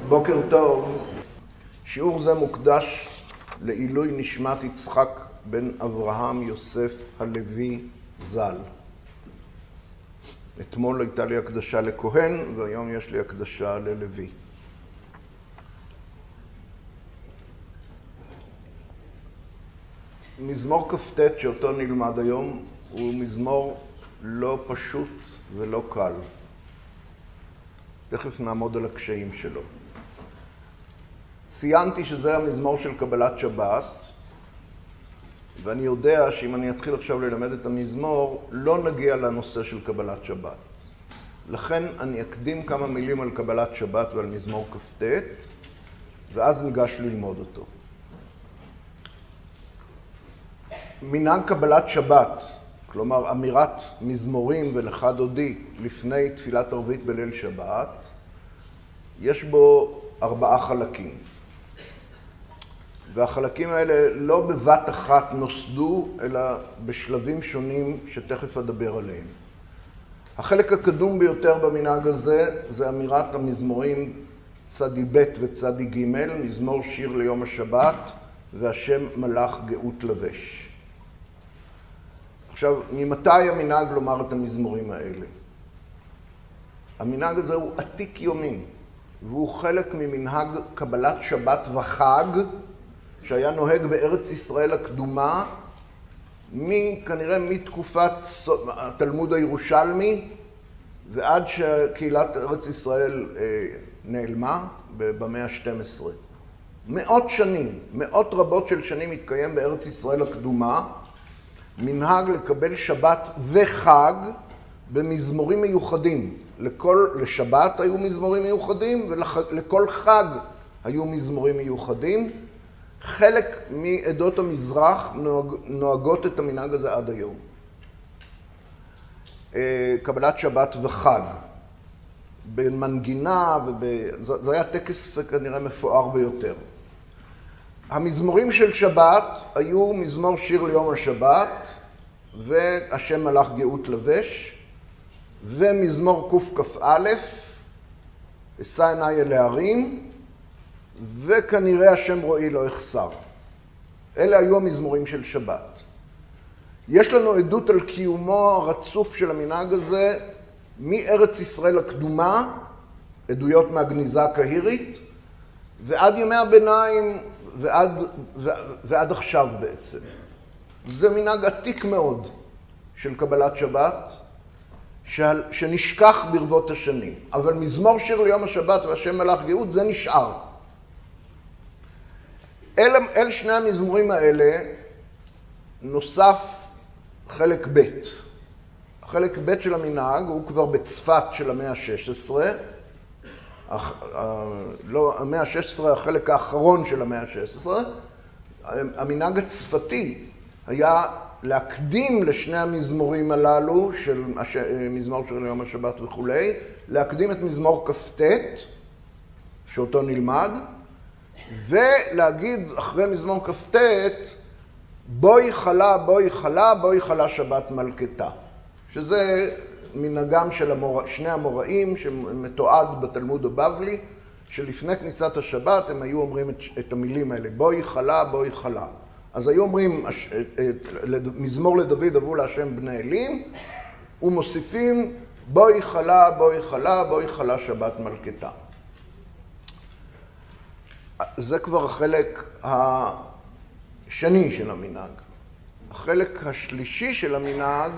בוקר טוב. שיעור זה מוקדש לעילוי נשמת יצחק בן אברהם יוסף הלוי ז"ל. אתמול הייתה לי הקדשה לכהן והיום יש לי הקדשה ללוי. מזמור כ"ט שאותו נלמד היום הוא מזמור לא פשוט ולא קל. תכף נעמוד על הקשיים שלו. ציינתי שזה המזמור של קבלת שבת, ואני יודע שאם אני אתחיל עכשיו ללמד את המזמור, לא נגיע לנושא של קבלת שבת. לכן אני אקדים כמה מילים על קבלת שבת ועל מזמור כ"ט, ואז ניגש ללמוד אותו. מנהג קבלת שבת, כלומר אמירת מזמורים ולך דודי לפני תפילת ערבית בליל שבת, יש בו 4 חלקים. והחלקים האלה לא בבת אחת נוסדו, אלא בשלבים שונים שתכף אדבר עליהם. החלק הקדום ביותר במנהג הזה זה אמירת המזמורים צדי ב' וצדי ג', מזמור שיר ליום השבת והשם מלאך גאות לבש. עכשיו, ממתי המנהג לומר את המזמורים האלה? המנהג הזה הוא עתיק יומין, והוא חלק ממנהג קבלת שבת וחג, שהיה נוהג בארץ ישראל הקדומה, כנראה מתקופת התלמוד הירושלמי, ועד שקהילת ארץ ישראל נעלמה במאה ה-12. מאות רבות של שנים התקיים בארץ ישראל הקדומה, מנהג לקבל שבת וחג במזמורים מיוחדים. לשבת היו מזמורים מיוחדים, ולכל חג היו מזמורים מיוחדים. חלק מעדות המזרח נוהגות את המנהג הזה עד היום. קבלת שבת וחג. במנגינה, זה היה טקס כנראה מפואר ביותר. המזמורים של שבת היו מזמור שיר ליום השבת, והשם מלאך גאות לבש, ומזמור קכ"א, אשא עיני אל ההרים, וכנראה השם רואי לא יחסר. אלה היו המזמורים של שבת. יש לנו עדות על קיומו הרצוף של המנהג הזה מארץ ישראל הקדומה, עדויות מהגניזה הקהירית, ועד ימי הביניים ועד עכשיו בעצם. זה מנהג עתיק מאוד של קבלת שבת, שנשכח ברבות השנים. אבל מזמור שיר ליום השבת והשם מלאך גאות זה נשאר. אל שני המזמורים האלה נוסף חלק ב'. החלק ב' של המנהג הוא כבר בצפת של המאה ה-16. המאה ה-16, החלק האחרון של המאה ה-16. המנהג הצפתי היה להקדים לשני המזמורים הללו, של מזמור של יום השבת וכו', להקדים את מזמור כ"ט, שאותו נלמד, ולהגיד אחרי מזמור כ"ט, בואי חלה, בואי חלה, בואי חלה שבת מלכתה. שזה מנהגם של שני המוראים שמתועד בתלמוד הבבלי, שלפני כניסת השבת הם היו אומרים את המילים האלה, בואי חלה, בואי חלה. אז היו אומרים, מזמור לדוד אבו להשם בני אלים, ומוסיפים, בואי חלה, בואי חלה, בואי חלה שבת מלכתה. זה כבר החלק השני של המנהג. החלק השלישי של המנהג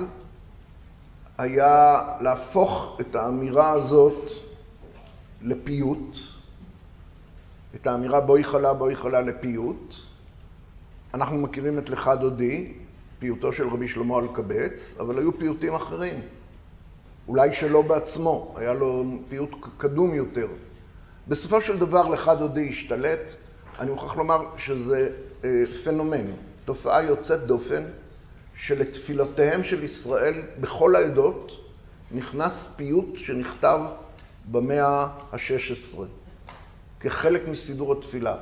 היה להפוך את האמירה הזאת לפיוט, את האמירה בואי חלה לפיוט. אנחנו מכירים את לך דודי, פיוטו של רבי שלמה אלקבץ, אבל היו פיוטים אחרים. אולי שלא בעצמו, היה לו פיוט קדום יותר. בסופו של דבר לך דודי השתלט. אני מוכרח לומר שזה פנומן, תופעה יוצאת דופן, שלתפילותיהם של ישראל בכל העדות נכנס פיוט שנכתב במאה ה-16, כחלק מסידור התפילה.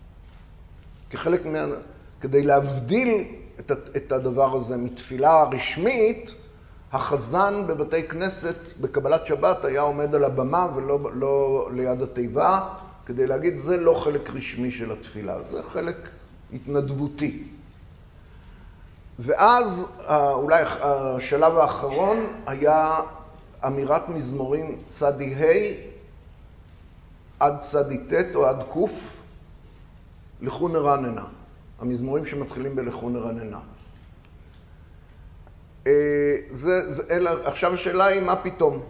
כדי להבדיל את הדבר הזה מתפילה רשמית, החזן בבתי כנסת בקבלת שבת היה עומד על הבמה ולא ליד התיבה, כדי להגיד זה לא חלק רשמי של התפילה, זה חלק התנדבותי. ואז אולי השלב האחרון היה אמירת מזמורים צדי ה' עד צדי ט' או עד קוף, לכו נרננה. המזמורים שמתחילים בלכו נרננה. עכשיו השאלה היא מה פתאום?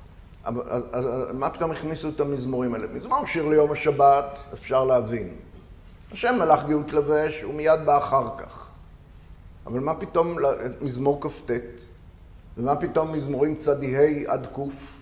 מה פתאום הכניסו את המזמורים האלה? מזמור שיר ליום השבת, אפשר להבין. השם מלאך גאות לבש, הוא מיד בא אחר כך. אבל מה פתאום מזמור כ"ט? ומה פתאום מזמורים צדי ה' עד קוף?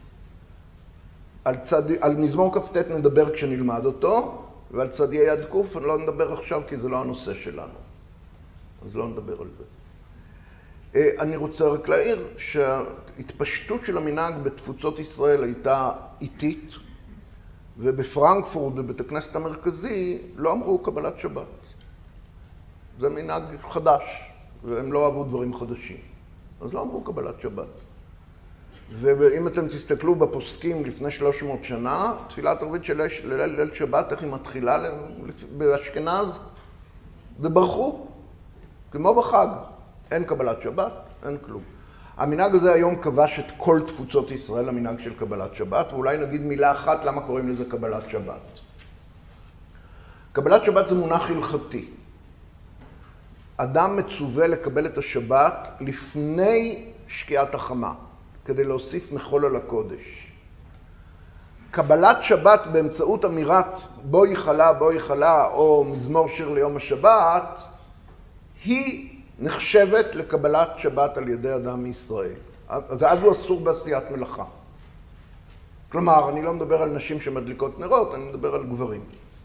על מזמור כ"ט נדבר כשנלמד אותו, ועל צדי ה' עד קוף אני לא נדבר עכשיו כי זה לא הנושא שלנו. אז לא נדבר על זה. אני רוצה רק להעיר שההתפשטות של המנהג בתפוצות ישראל הייתה איטית, ובפרנקפורט, בבית הכנסת המרכזי, לא אמרו קבלת שבת. זה מנהג חדש, והם לא אהבו דברים חדשים. אז לא אמרו קבלת שבת. ואם אתם תסתכלו בפוסקים לפני 300 שנה, תפילת ערבית של ליל שבת, איך היא מתחילה באשכנז? וברחו, כמו בחג. אין קבלת שבת, אין כלום. המנהג הזה היום כבש את כל תפוצות ישראל, המנהג של קבלת שבת, ואולי נגיד מילה אחת למה קוראים לזה קבלת שבת. קבלת שבת זה מונח הלכתי. אדם מצווה לקבל את השבת לפני שקיעת החמה, כדי להוסיף מחול על הקודש. קבלת שבת באמצעות אמירת בואי חלה, או מזמור שיר ליום השבת, היא נחשבת לקבלת שבת על ידי אדם מישראל. ואז הוא אסור בעשיית מלאכה. כלומר, אני לא מדבר על נשים שמדליקות נרות, אני מדבר על גברים.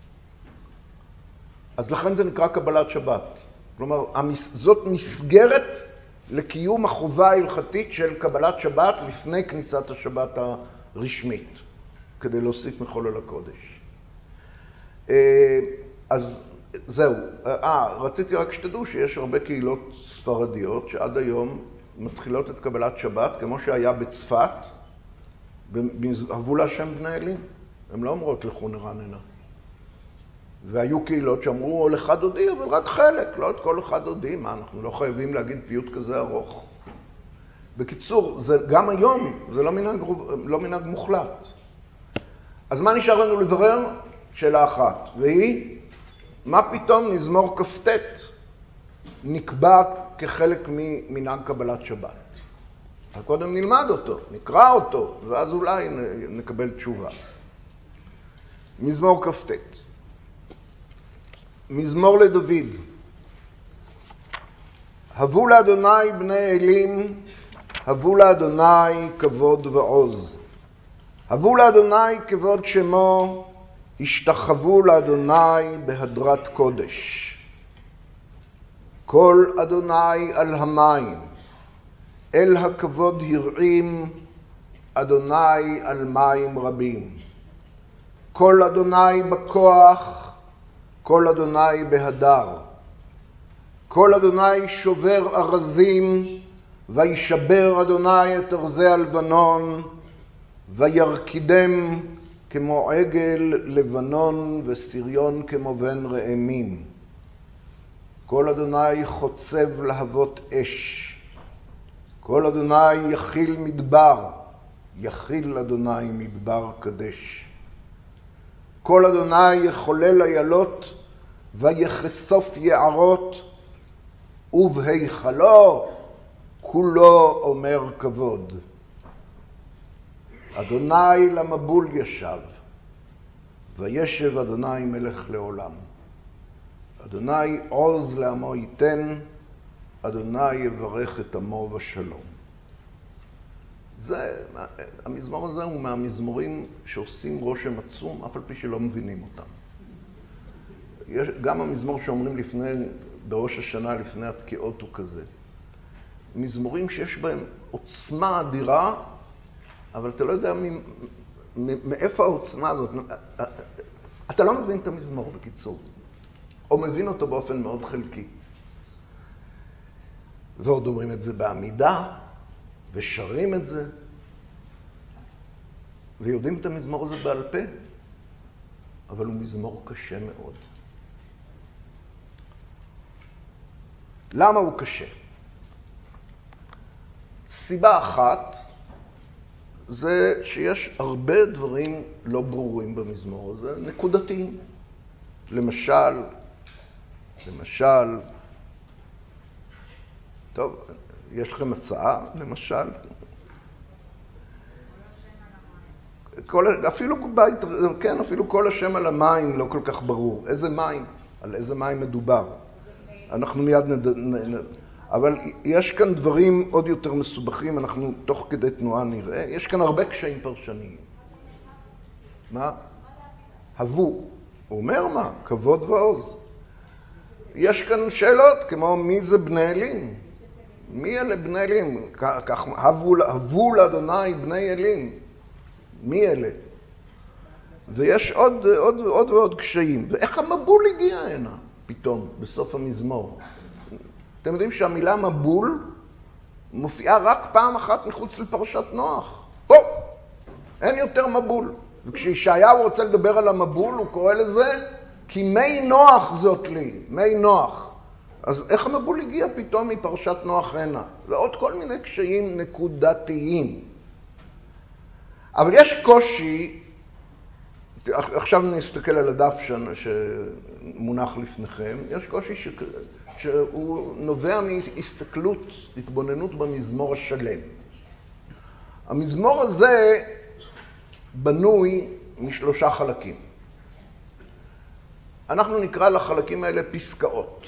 אז לכן זה נקרא קבלת שבת. כלומר, זאת מסגרת לקיום החובה ההלכתית של קבלת שבת לפני כניסת השבת הרשמית, כדי להוסיף מחול על הקודש. אז זהו. רציתי רק שתדעו שיש הרבה קהילות ספרדיות שעד היום מתחילות את קבלת שבת, כמו שהיה בצפת, אהבו להשם בני אלים. הם לא אומרות לכו נרננה. והיו קהילות שאמרו לך דודי, אבל רק חלק, לא את כל אחד דודי. מה, אנחנו לא חייבים להגיד פיוט כזה ארוך. בקיצור, גם היום זה לא מנהג מוחלט. אז מה נשאר לנו לברר? שאלה אחת, והיא, מה פתאום מזמור כ"ט נקבע כחלק ממנהג קבלת שבת? קודם נלמד אותו, נקרא אותו, ואז אולי נקבל תשובה. מזמור כ"ט. מזמור לדוד. הבו לאדוני בני אלים, הבו לאדוני כבוד ועוז. הבו לאדוני כבוד שמו, השתחוו לאדוני בהדרת קודש. כל אדוני על המים, אל הכבוד הרעים, אדוני על מים רבים. כל אדוני בכוח, כל אדוני בהדר. כל אדוני שובר ארזים, וישבר אדוני את ארזי הלבנון, וירקידם כמו עגל לבנון וסריון כמו בן רעמים. כל אדוני חוצב להבות אש. כל אדוני יכיל מדבר, יכיל אדוני מדבר קדש. כל אדוני יחולל איילות ויחשוף יערות, ובהיכלו כולו אומר כבוד. אדוני למבול ישב, וישב אדוני מלך לעולם. אדוני עוז לעמו ייתן, אדוני יברך את עמו בשלום. המזמור הזה הוא מהמזמורים שעושים רושם עצום, אף על פי שלא מבינים אותם. גם המזמור שאומרים בראש השנה לפני התקיעות הוא כזה. מזמורים שיש בהם עוצמה אדירה, אבל אתה לא יודע מאיפה העוצמה הזאת. אתה לא מבין את המזמור בקיצור, או מבין אותו באופן מאוד חלקי. ועוד אומרים את זה בעמידה, ושרים את זה, ויודעים את המזמור הזה בעל פה. אבל הוא מזמור קשה מאוד. למה הוא קשה? סיבה אחת זה שיש הרבה דברים לא ברורים במזמור הזה, נקודתיים. למשל, טוב, יש לכם הצעה, למשל? אפילו כל השם על המים לא כל כך ברור. איזה מים? על איזה מים מדובר? אנחנו מיד אבל יש כאן דברים עוד יותר מסובכים, אנחנו תוך כדי תנועה נראה. יש כאן הרבה קשיים פרשניים. מה? הבו. הוא אומר מה? כבוד ועוז. יש כאן שאלות כמו מי זה בני אלים? מי אלה בני אלים? כך הבו לאדוני בני אלים. מי אלה? ויש עוד ועוד קשיים. ואיך המבול הגיע הנה פתאום בסוף המזמור? אתם יודעים שהמילה מבול מופיעה רק פעם אחת מחוץ לפרשת נוח. פה, אין יותר מבול. וכשישעיהו רוצה לדבר על המבול, הוא קורא לזה, כי מי נוח זאת לי, מי נוח. אז איך המבול הגיע פתאום מפרשת נוח הנה? ועוד כל מיני קשיים נקודתיים. אבל יש קושי, עכשיו נסתכל על הדף שמונח לפניכם, יש קושי שהוא נובע מהסתכלות, התבוננות במזמור השלם. המזמור הזה בנוי משלושה חלקים. אנחנו נקרא לחלקים האלה פסקאות.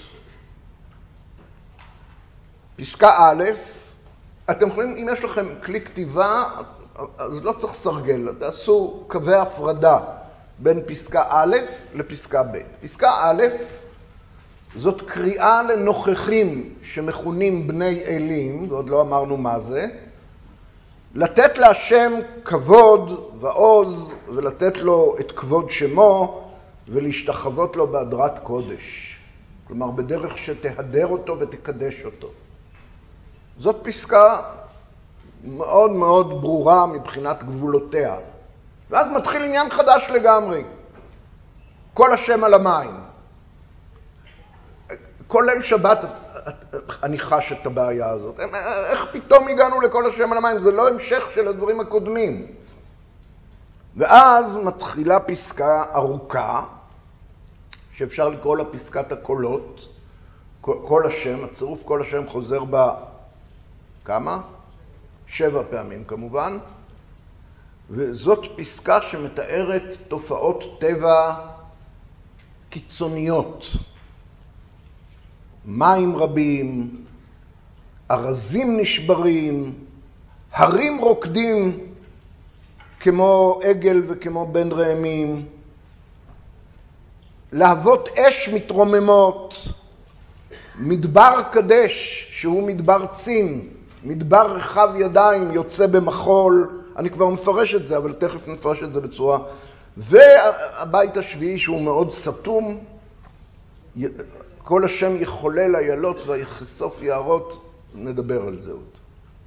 פסקה א', אתם יכולים, אם יש לכם כלי כתיבה, אז לא צריך סרגל, תעשו קווי הפרדה בין פסקה א' לפסקה ב'. פסקה א', זאת קריאה לנוכחים שמכונים בני אלים, ועוד לא אמרנו מה זה, לתת להשם כבוד ועוז, ולתת לו את כבוד שמו, ולהשתחוות לו בהדרת קודש. כלומר, בדרך שתהדר אותו ותקדש אותו. זאת פסקה מאוד מאוד ברורה מבחינת גבולותיה. ואז מתחיל עניין חדש לגמרי. כל השם על המים. כל ליל שבת אני חש את הבעיה הזאת. איך פתאום הגענו לכל השם על המים? זה לא המשך של הדברים הקודמים. ואז מתחילה פסקה ארוכה, שאפשר לקרוא לה פסקת הקולות. כל השם, הצירוף כל השם חוזר בה כמה? 7 פעמים כמובן. וזאת פסקה שמתארת תופעות טבע קיצוניות. מים רבים, ארזים נשברים, הרים רוקדים כמו עגל וכמו בן רעמים, להבות אש מתרוממות, מדבר קדש שהוא מדבר צין, מדבר רחב ידיים יוצא במחול, אני כבר מפרש את זה אבל תכף נפרש את זה בצורה, והבית השביעי שהוא מאוד סתום, כל השם יחולל איילות ויחשוף יערות, נדבר על זה עוד.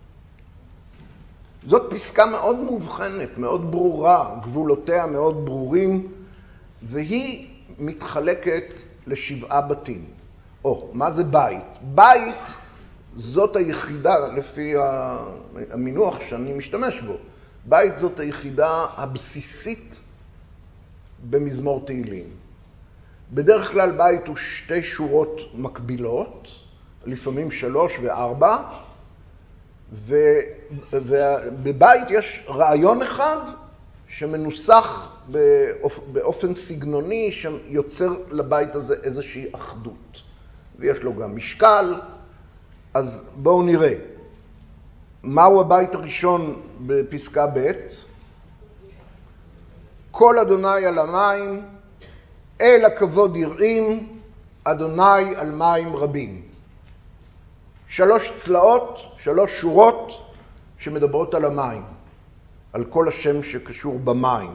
זאת פסקה מאוד מובחנת, מאוד ברורה, גבולותיה מאוד ברורים, והיא מתחלקת ל7 בתים. מה זה בית? בית זאת היחידה, לפי המינוח שאני משתמש בו, בית זאת היחידה הבסיסית במזמור תהילים. בדרך כלל בית הוא 2 שורות מקבילות, לפעמים 3 ו4, ובבית יש רעיון אחד שמנוסח באופן סגנוני שיוצר לבית הזה איזושהי אחדות. ויש לו גם משקל, אז בואו נראה. מהו הבית הראשון בפסקה ב'? כל אדוני על המים, אל הכבוד יראים, אדוני על מים רבים. 3 צלעות, 3 שורות שמדברות על המים, על כל השם שקשור במים.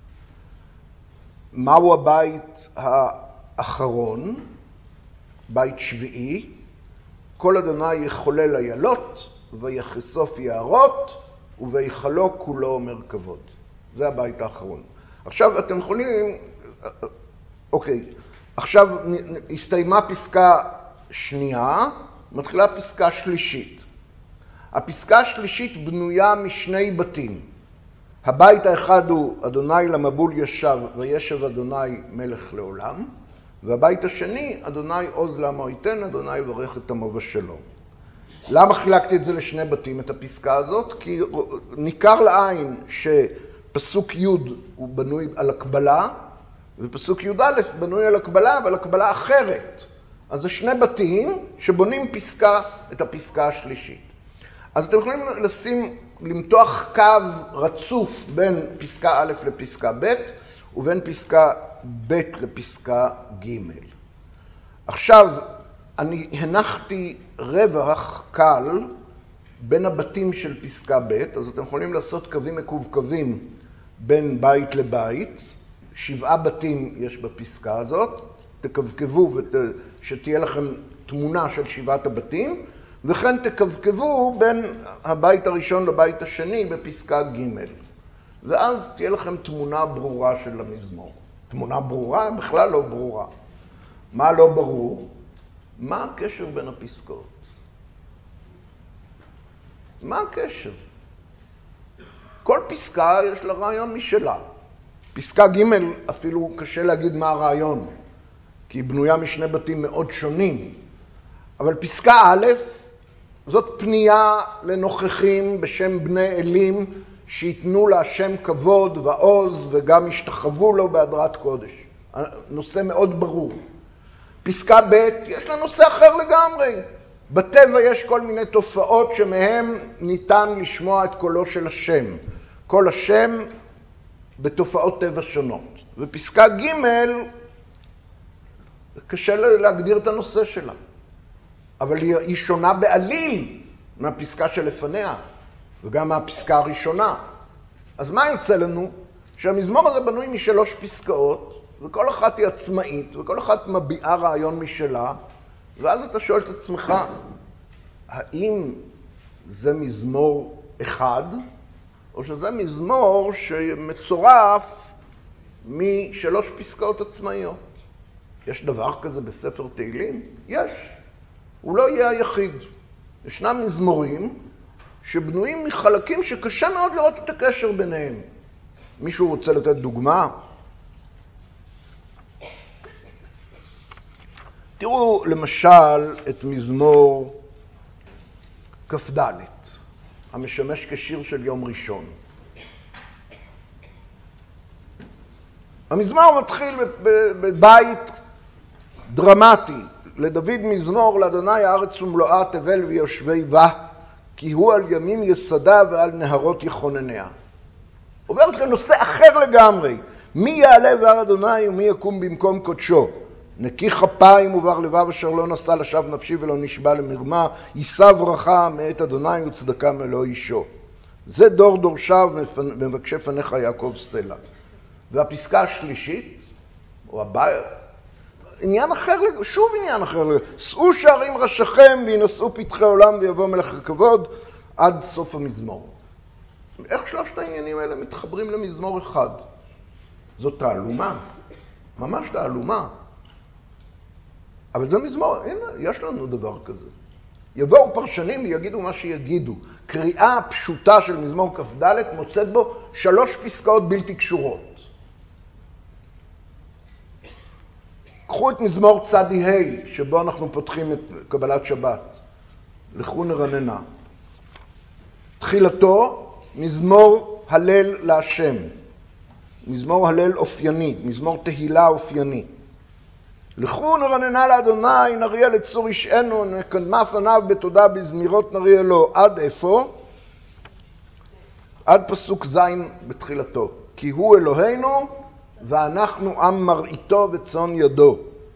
מהו הבית האחרון? בית שביעי. כל אדוני יחולל איילות ויחשוף יערות וביחלו כולו אומר כבוד. זה הבית האחרון. עכשיו אתם יכולים אוקיי, עכשיו הסתיימה פסקה שנייה, מתחילה פסקה שלישית. הפסקה השלישית בנויה משני בתים. הבית האחד הוא אדוני למבול ישב וישב אדוני מלך לעולם, והבית השני אדוני עוז לעמו ייתן, אדוני יברך את עמו בשלום. למה חילקתי את זה לשני בתים, את הפסקה הזאת? כי ניכר לעין שפסוק י' הוא בנוי על הקבלה, ופסוק י' א' בנוי על הקבלה, אבל הקבלה אחרת. אז זה שני בתים שבונים את הפסקה השלישית. אז אתם יכולים למתוח קו רצוף בין פסקה א' לפסקה ב', ובין פסקה ב' לפסקה ג'. עכשיו, אני הנחתי רווח קל בין הבתים של פסקה ב', אז אתם יכולים לעשות קווים מקווקווים בין בית לבית. 7 בתים יש בפסקה הזאת, תקווקבו שתהיה לכם תמונה של 7 הבתים, וכן תקווקבו בין הבית הראשון לבית השני בפסקה ג', ואז תהיה לכם תמונה ברורה של המזמור. תמונה ברורה? בכלל לא ברורה. מה לא ברור? מה הקשר בין הפסקאות? מה הקשר? כל פסקה יש לה רעיון משלה. פסקה ג' אפילו קשה להגיד מה הרעיון, כי היא בנויה משני בתים מאוד שונים. אבל פסקה א', זאת פנייה לנוכחים בשם בני אלים, שיתנו להשם כבוד ועוז וגם ישתחוו לו בהדרת קודש. נושא מאוד ברור. פסקה ב', יש לה נושא אחר לגמרי. בטבע יש כל מיני תופעות שמהם ניתן לשמוע את קולו של השם. קול השם בתופעות טבע שונות. ופסקה ג' קשה להגדיר את הנושא שלה. אבל היא שונה בעליל מהפסקה שלפניה, וגם מהפסקה הראשונה. אז מה יוצא לנו? שהמזמור הזה בנוי מ3 פסקאות, וכל אחת היא עצמאית, וכל אחת מביעה רעיון משלה, ואז אתה שואל את עצמך, האם זה מזמור אחד, או שזה מזמור שמצורף מ3 פסקאות עצמאיות? יש דבר כזה בספר תהילים? יש. הוא לא יהיה היחיד. ישנם מזמורים שבנויים מחלקים שקשה מאוד לראות את הקשר ביניהם. מישהו רוצה לתת דוגמה? תראו למשל את מזמור כ"ד, המשמש כשיר של יום ראשון. המזמור מתחיל בבית דרמטי. לדוד מזמור, לאדוני הארץ ומלואה תבל ויושבי בה, כי הוא על ימים יסדה ועל נהרות יכונניה. עוברת לנושא אחר לגמרי. מי יעלה בהר אדוני ומי יקום במקום קודשו? נקי כפיים ובר לבב אשר לא נשא לשווא נפשי ולא נשבע למרמה, יישא ברכה מאת אדוני וצדקה מאלוהי אישו. זה דור דורשיו מבקשי פניך יעקב סלע. והפסקה השלישית, או הבית, עניין אחר, שוב עניין אחר, שאו שערים ראשיכם וינשאו פתחי עולם ויבוא מלך הכבוד, עד סוף המזמור. איך 3 העניינים האלה מתחברים למזמור אחד? זאת תעלומה, ממש תעלומה. אבל זה מזמור, הנה, יש לנו דבר כזה. יבואו פרשנים ויגידו מה שיגידו. קריאה פשוטה של מזמור כ"ד מוצאת בו 3 פסקאות בלתי קשורות. קחו את מזמור צדי ה' שבו אנחנו פותחים את קבלת שבת. לכו נרננה. תחילתו מזמור הלל להשם. מזמור הלל אופייני, מזמור תהילה אופייני. לכו נרננה לאדוני, נריע לצור אישנו, נקדמה פניו בתודה בזמירות נריע לו. עד איפה? עד פסוק ז' בתחילתו. כי הוא אלוהינו ואנחנו עם מראיתו וצאן ידו.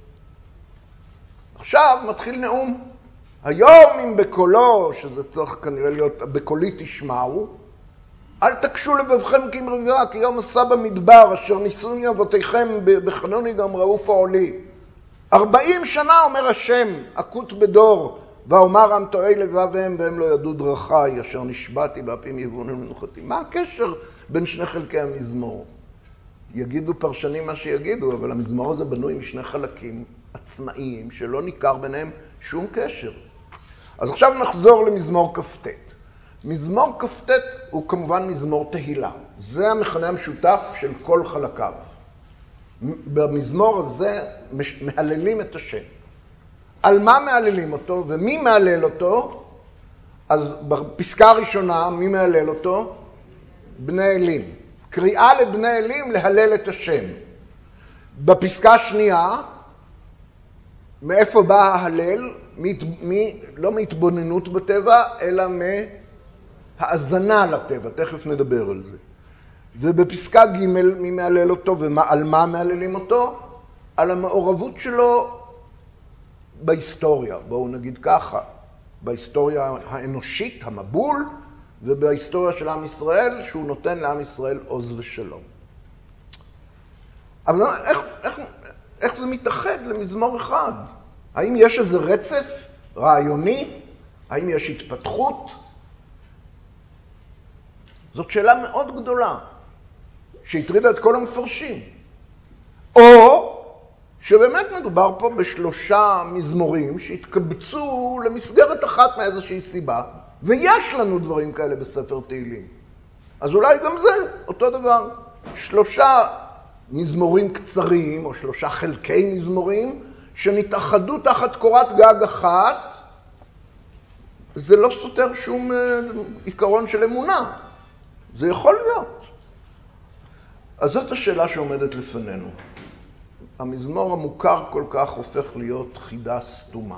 עכשיו מתחיל נאום. היום אם בקולו, שזה צריך כנראה להיות בקולי תשמעו, אל תקשו לבבכם כמרבה, כי יום עשה במדבר, אשר ניסוני אבותיכם בחנוני גם ראו פועלי. 40 שנה אומר השם, אקוט בדור, ואומר עם טועי לבביהם והם לא ידעו דרכי, אשר נשבעתי באפים יבונים לנוחתי. מה הקשר בין שני חלקי המזמור? יגידו פרשנים מה שיגידו, אבל המזמור הזה בנוי משני חלקים עצמאיים, שלא ניכר ביניהם שום קשר. אז עכשיו נחזור למזמור כ"ט. מזמור כ"ט הוא כמובן מזמור תהילה. זה המכנה המשותף של כל חלקיו. במזמור הזה מהללים את השם. על מה מהללים אותו ומי מהלל אותו? אז בפסקה הראשונה, מי מהלל אותו? בני אלים. קריאה לבני אלים להלל את השם. בפסקה השנייה, מאיפה בא ההלל? לא מהתבוננות בטבע, אלא מהאזנה לטבע. תכף נדבר על זה. ובפסקה ג' מי מהלל אותו ועל מה מהללים אותו? על המעורבות שלו בהיסטוריה. בואו נגיד ככה, בהיסטוריה האנושית, המבול, ובהיסטוריה של עם ישראל, שהוא נותן לעם ישראל עוז ושלום. אבל איך זה מתאחד למזמור אחד? האם יש איזה רצף רעיוני? האם יש התפתחות? זאת שאלה מאוד גדולה, שהטרידה את כל המפרשים. או שבאמת מדובר פה בשלושה מזמורים שהתקבצו למסגרת אחת מאיזושהי סיבה, ויש לנו דברים כאלה בספר תהילים. אז אולי גם זה אותו דבר. שלושה מזמורים קצרים, או שלושה חלקי מזמורים, שנתאחדו תחת קורת גג אחת, זה לא סותר שום עיקרון של אמונה. זה יכול להיות. אז זאת השאלה שעומדת לפנינו. המזמור המוכר כל כך הופך להיות חידה סתומה.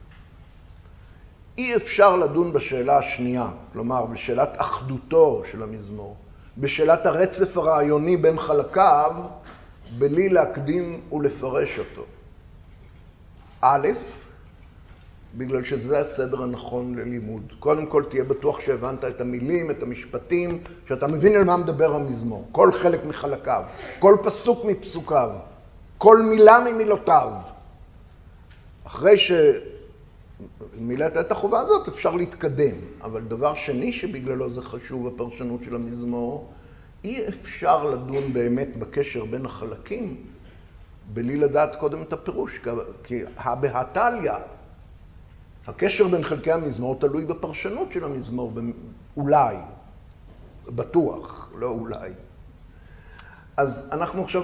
אי אפשר לדון בשאלה השנייה, כלומר בשאלת אחדותו של המזמור, בשאלת הרצף הרעיוני בין חלקיו, בלי להקדים ולפרש אותו. א', בגלל שזה הסדר הנכון ללימוד. קודם כל תהיה בטוח שהבנת את המילים, את המשפטים, שאתה מבין על מה מדבר המזמור. כל חלק מחלקיו, כל פסוק מפסוקיו, כל מילה ממילותיו. אחרי שמילאת את החובה הזאת אפשר להתקדם. אבל דבר שני שבגללו זה חשוב הפרשנות של המזמור, אי אפשר לדון באמת בקשר בין החלקים, בלי לדעת קודם את הפירוש. כי בהתליה, הקשר בין חלקי המזמור תלוי בפרשנות של המזמור, אולי, בטוח, לא אולי. אז אנחנו עכשיו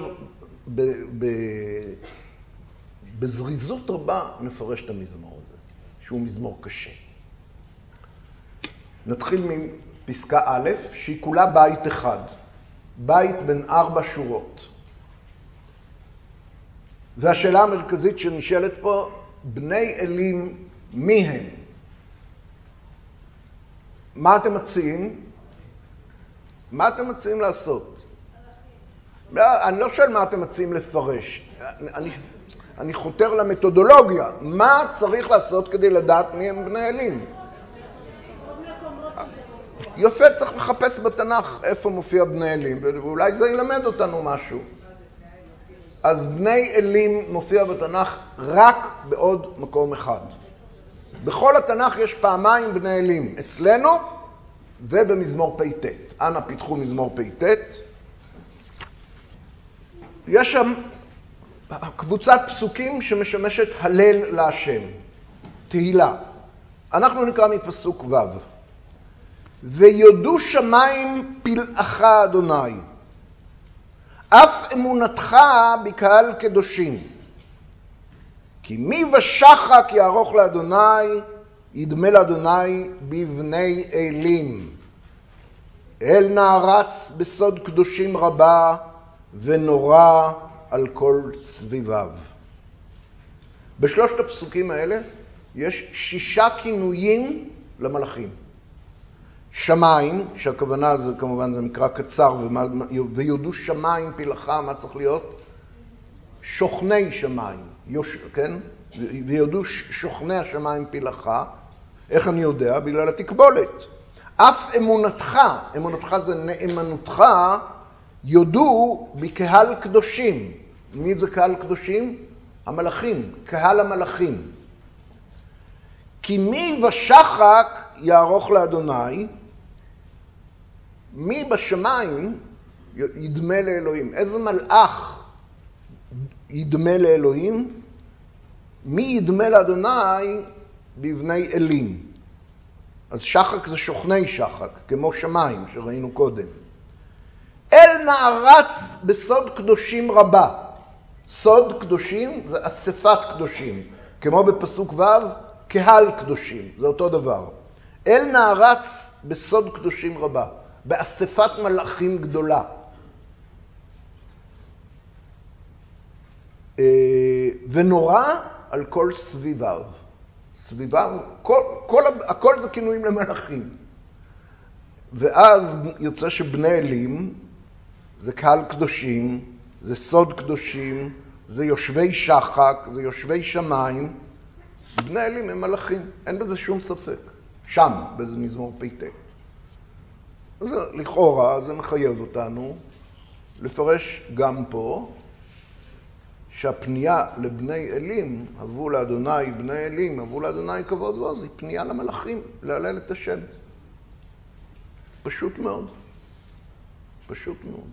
בזריזות רבה נפרש את המזמור הזה, שהוא מזמור קשה. נתחיל מפסקה א', שהיא כולה בית אחד, בית בין 4 שורות. והשאלה המרכזית שנשאלת פה, בני אלים מי הם? מה אתם מציעים? מה אתם מציעים לעשות? אני לא שואל מה אתם מציעים לפרש. אני חותר למתודולוגיה. מה צריך לעשות כדי לדעת מי הם בני אלים? יפה, צריך לחפש בתנ"ך איפה מופיע בני אלים, ואולי זה ילמד אותנו משהו. אז בני אלים מופיע בתנ"ך רק בעוד מקום אחד. בכל התנ"ך יש פעמיים בני אלים, אצלנו ובמזמור פ"ט. אנא פיתחו מזמור פ"ט. יש שם קבוצת פסוקים שמשמשת הלל להשם, תהילה. אנחנו נקרא מפסוק ו'. ויודו שמיים פלאך אדוני, אף אמונתך בקהל קדושים. כי מי ושחק יערוך לאדוני, ידמה לאדוני בבני אלים. אל נערץ בסוד קדושים רבה, ונורא על כל סביביו. בשלושת הפסוקים האלה יש 6 כינויים למלאכים. שמיים, שהכוונה זה כמובן זה מקרא קצר, ויודו שמיים פלאך, מה צריך להיות? שוכני שמיים, כן? ויודו שוכני השמיים פלאך. איך אני יודע? בגלל התקבולת. אף אמונתך, אמונתך זה נאמנותך, יודו בקהל קדושים. מי זה קהל קדושים? המלאכים, קהל המלאכים. כי מי ושחק יערוך לאדוני, מי בשמיים ידמה לאלוהים. איזה מלאך ידמה לאלוהים? מי ידמה לאדוני בבני אלים? אז שחק זה שוכני שחק, כמו שמיים שראינו קודם. אל נערץ בסוד קדושים רבה. סוד קדושים זה אספת קדושים, כמו בפסוק ו' קהל קדושים, זה אותו דבר. אל נערץ בסוד קדושים רבה, באספת מלאכים גדולה. ונורא על כל סביביו. סביביו, הכל זה כינויים למלאכים. ואז יוצא שבני אלים זה קהל קדושים, זה סוד קדושים, זה יושבי שחק, זה יושבי שמיים. בני אלים הם מלאכים, אין בזה שום ספק. שם, באיזה מזמור פ"ט. אז לכאורה זה מחייב אותנו לפרש גם פה שהפנייה לבני אלים, הבו לאדוני בני אלים, הבו לאדוני כבוד ועוז, היא פנייה למלאכים, להלל את השם. פשוט מאוד. פשוט מאוד.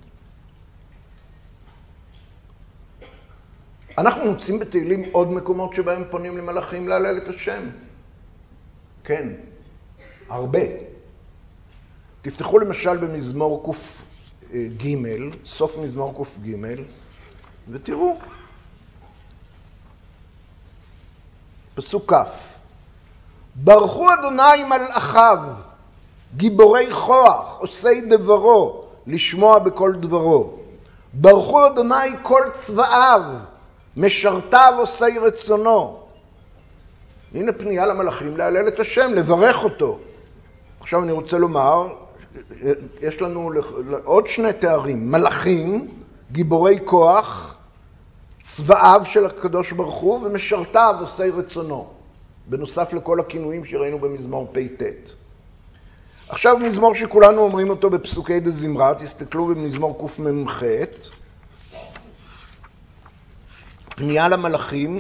אנחנו מוצאים בתהילים עוד מקומות שבהם פונים למלאכים להלל את השם. כן, הרבה. תפתחו למשל במזמור ק"ג, סוף מזמור ק"ג, ותראו. פסוק כ' ברכו אדוני מלאכיו, גיבורי כוח, עושי דברו, לשמוע בכל דברו. ברכו אדוני כל צבאיו, משרתיו עושי רצונו. הנה פנייה למלאכים להלל את השם, לברך אותו. עכשיו אני רוצה לומר, יש לנו עוד שני תארים, מלאכים, גיבורי כוח, צבאיו של הקדוש ברוך הוא, ומשרתיו עושי רצונו, בנוסף לכל הכינויים שראינו במזמור פ"ט. עכשיו מזמור שכולנו אומרים אותו בפסוקי דזמרה, תסתכלו במזמור קמ"ח, פנייה למלאכים.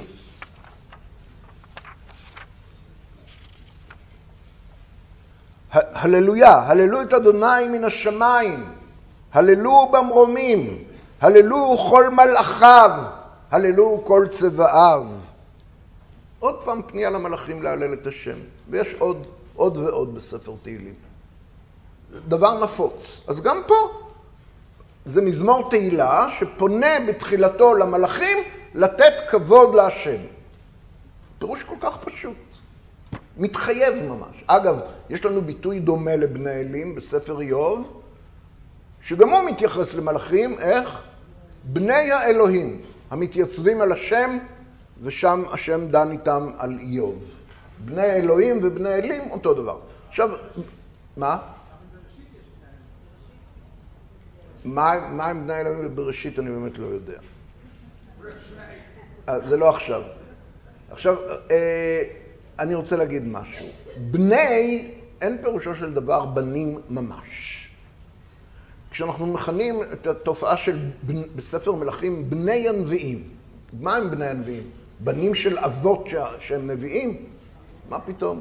הללויה, הללו את אדוני מן השמיים, הללו במרומים, הללו כל מלאכיו, הללו כל צבאיו. עוד פעם פנייה למלאכים להלל את השם, ויש עוד ועוד בספר תהילים. דבר נפוץ. אז גם פה זה מזמור תהילה שפונה בתחילתו למלאכים לתת כבוד להשם. פירוש כל כך פשוט. מתחייב ממש. אגב, יש לנו ביטוי דומה לבני אלים בספר איוב, שגם הוא מתייחס למלאכים, איך? בני האלוהים, המתייצבים על השם, ושם השם דן איתם על איוב. בני אלוהים ובני אלים, אותו דבר. עכשיו, מה? מה עם בני אלוהים ובראשית? אני באמת לא יודע. זה לא עכשיו. עכשיו, אני רוצה להגיד משהו. בני, אין פירושו של דבר בנים ממש. כשאנחנו מכנים את התופעה של בספר מלאכים בני הנביאים, מה הם בני הנביאים? בנים של אבות שהם נביאים? מה פתאום?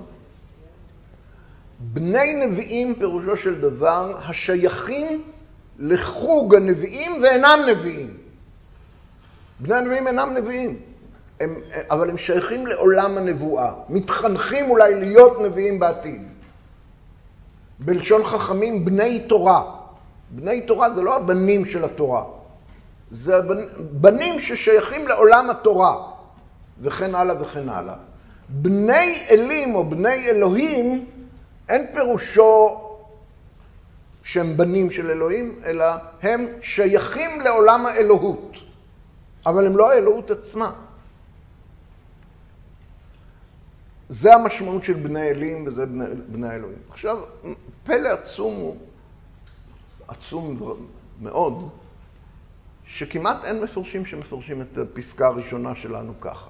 בני נביאים פירושו של דבר השייכים לחוג הנביאים ואינם נביאים. בני הנביאים אינם נביאים, אבל הם שייכים לעולם הנבואה, מתחנכים אולי להיות נביאים בעתיד. בלשון חכמים בני תורה. בני תורה זה לא הבנים של התורה, זה בנים ששייכים לעולם התורה, וכן הלאה וכן הלאה. בני אלים או בני אלוהים, אין פירושו שהם בנים של אלוהים, אלא הם שייכים לעולם האלוהות, אבל הם לא האלוהות עצמה. זה המשמעות של בני אלים וזה בני אלוהים. עכשיו, פלא עצום הוא, עצום מאוד, שכמעט אין מפרשים שמפרשים את הפסקה הראשונה שלנו ככה.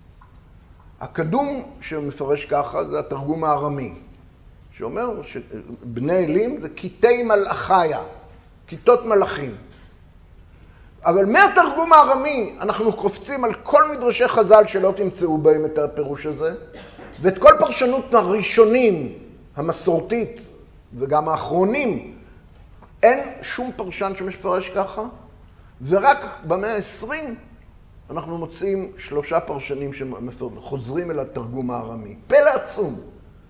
הקדום שמפרש ככה זה התרגום הארמי, שאומר שבני אלים זה כיתי מלאכיה, כיתות מלאכים. אבל מהתרגום הארמי אנחנו קופצים על כל מדרשי חז"ל שלא תמצאו בהם את הפירוש הזה, ואת כל פרשנות הראשונים, המסורתית וגם האחרונים, אין שום פרשן שמפרש ככה, ורק במאה ה-20 אנחנו מוצאים 3 פרשנים שחוזרים אל התרגום הארמי. פלא עצום.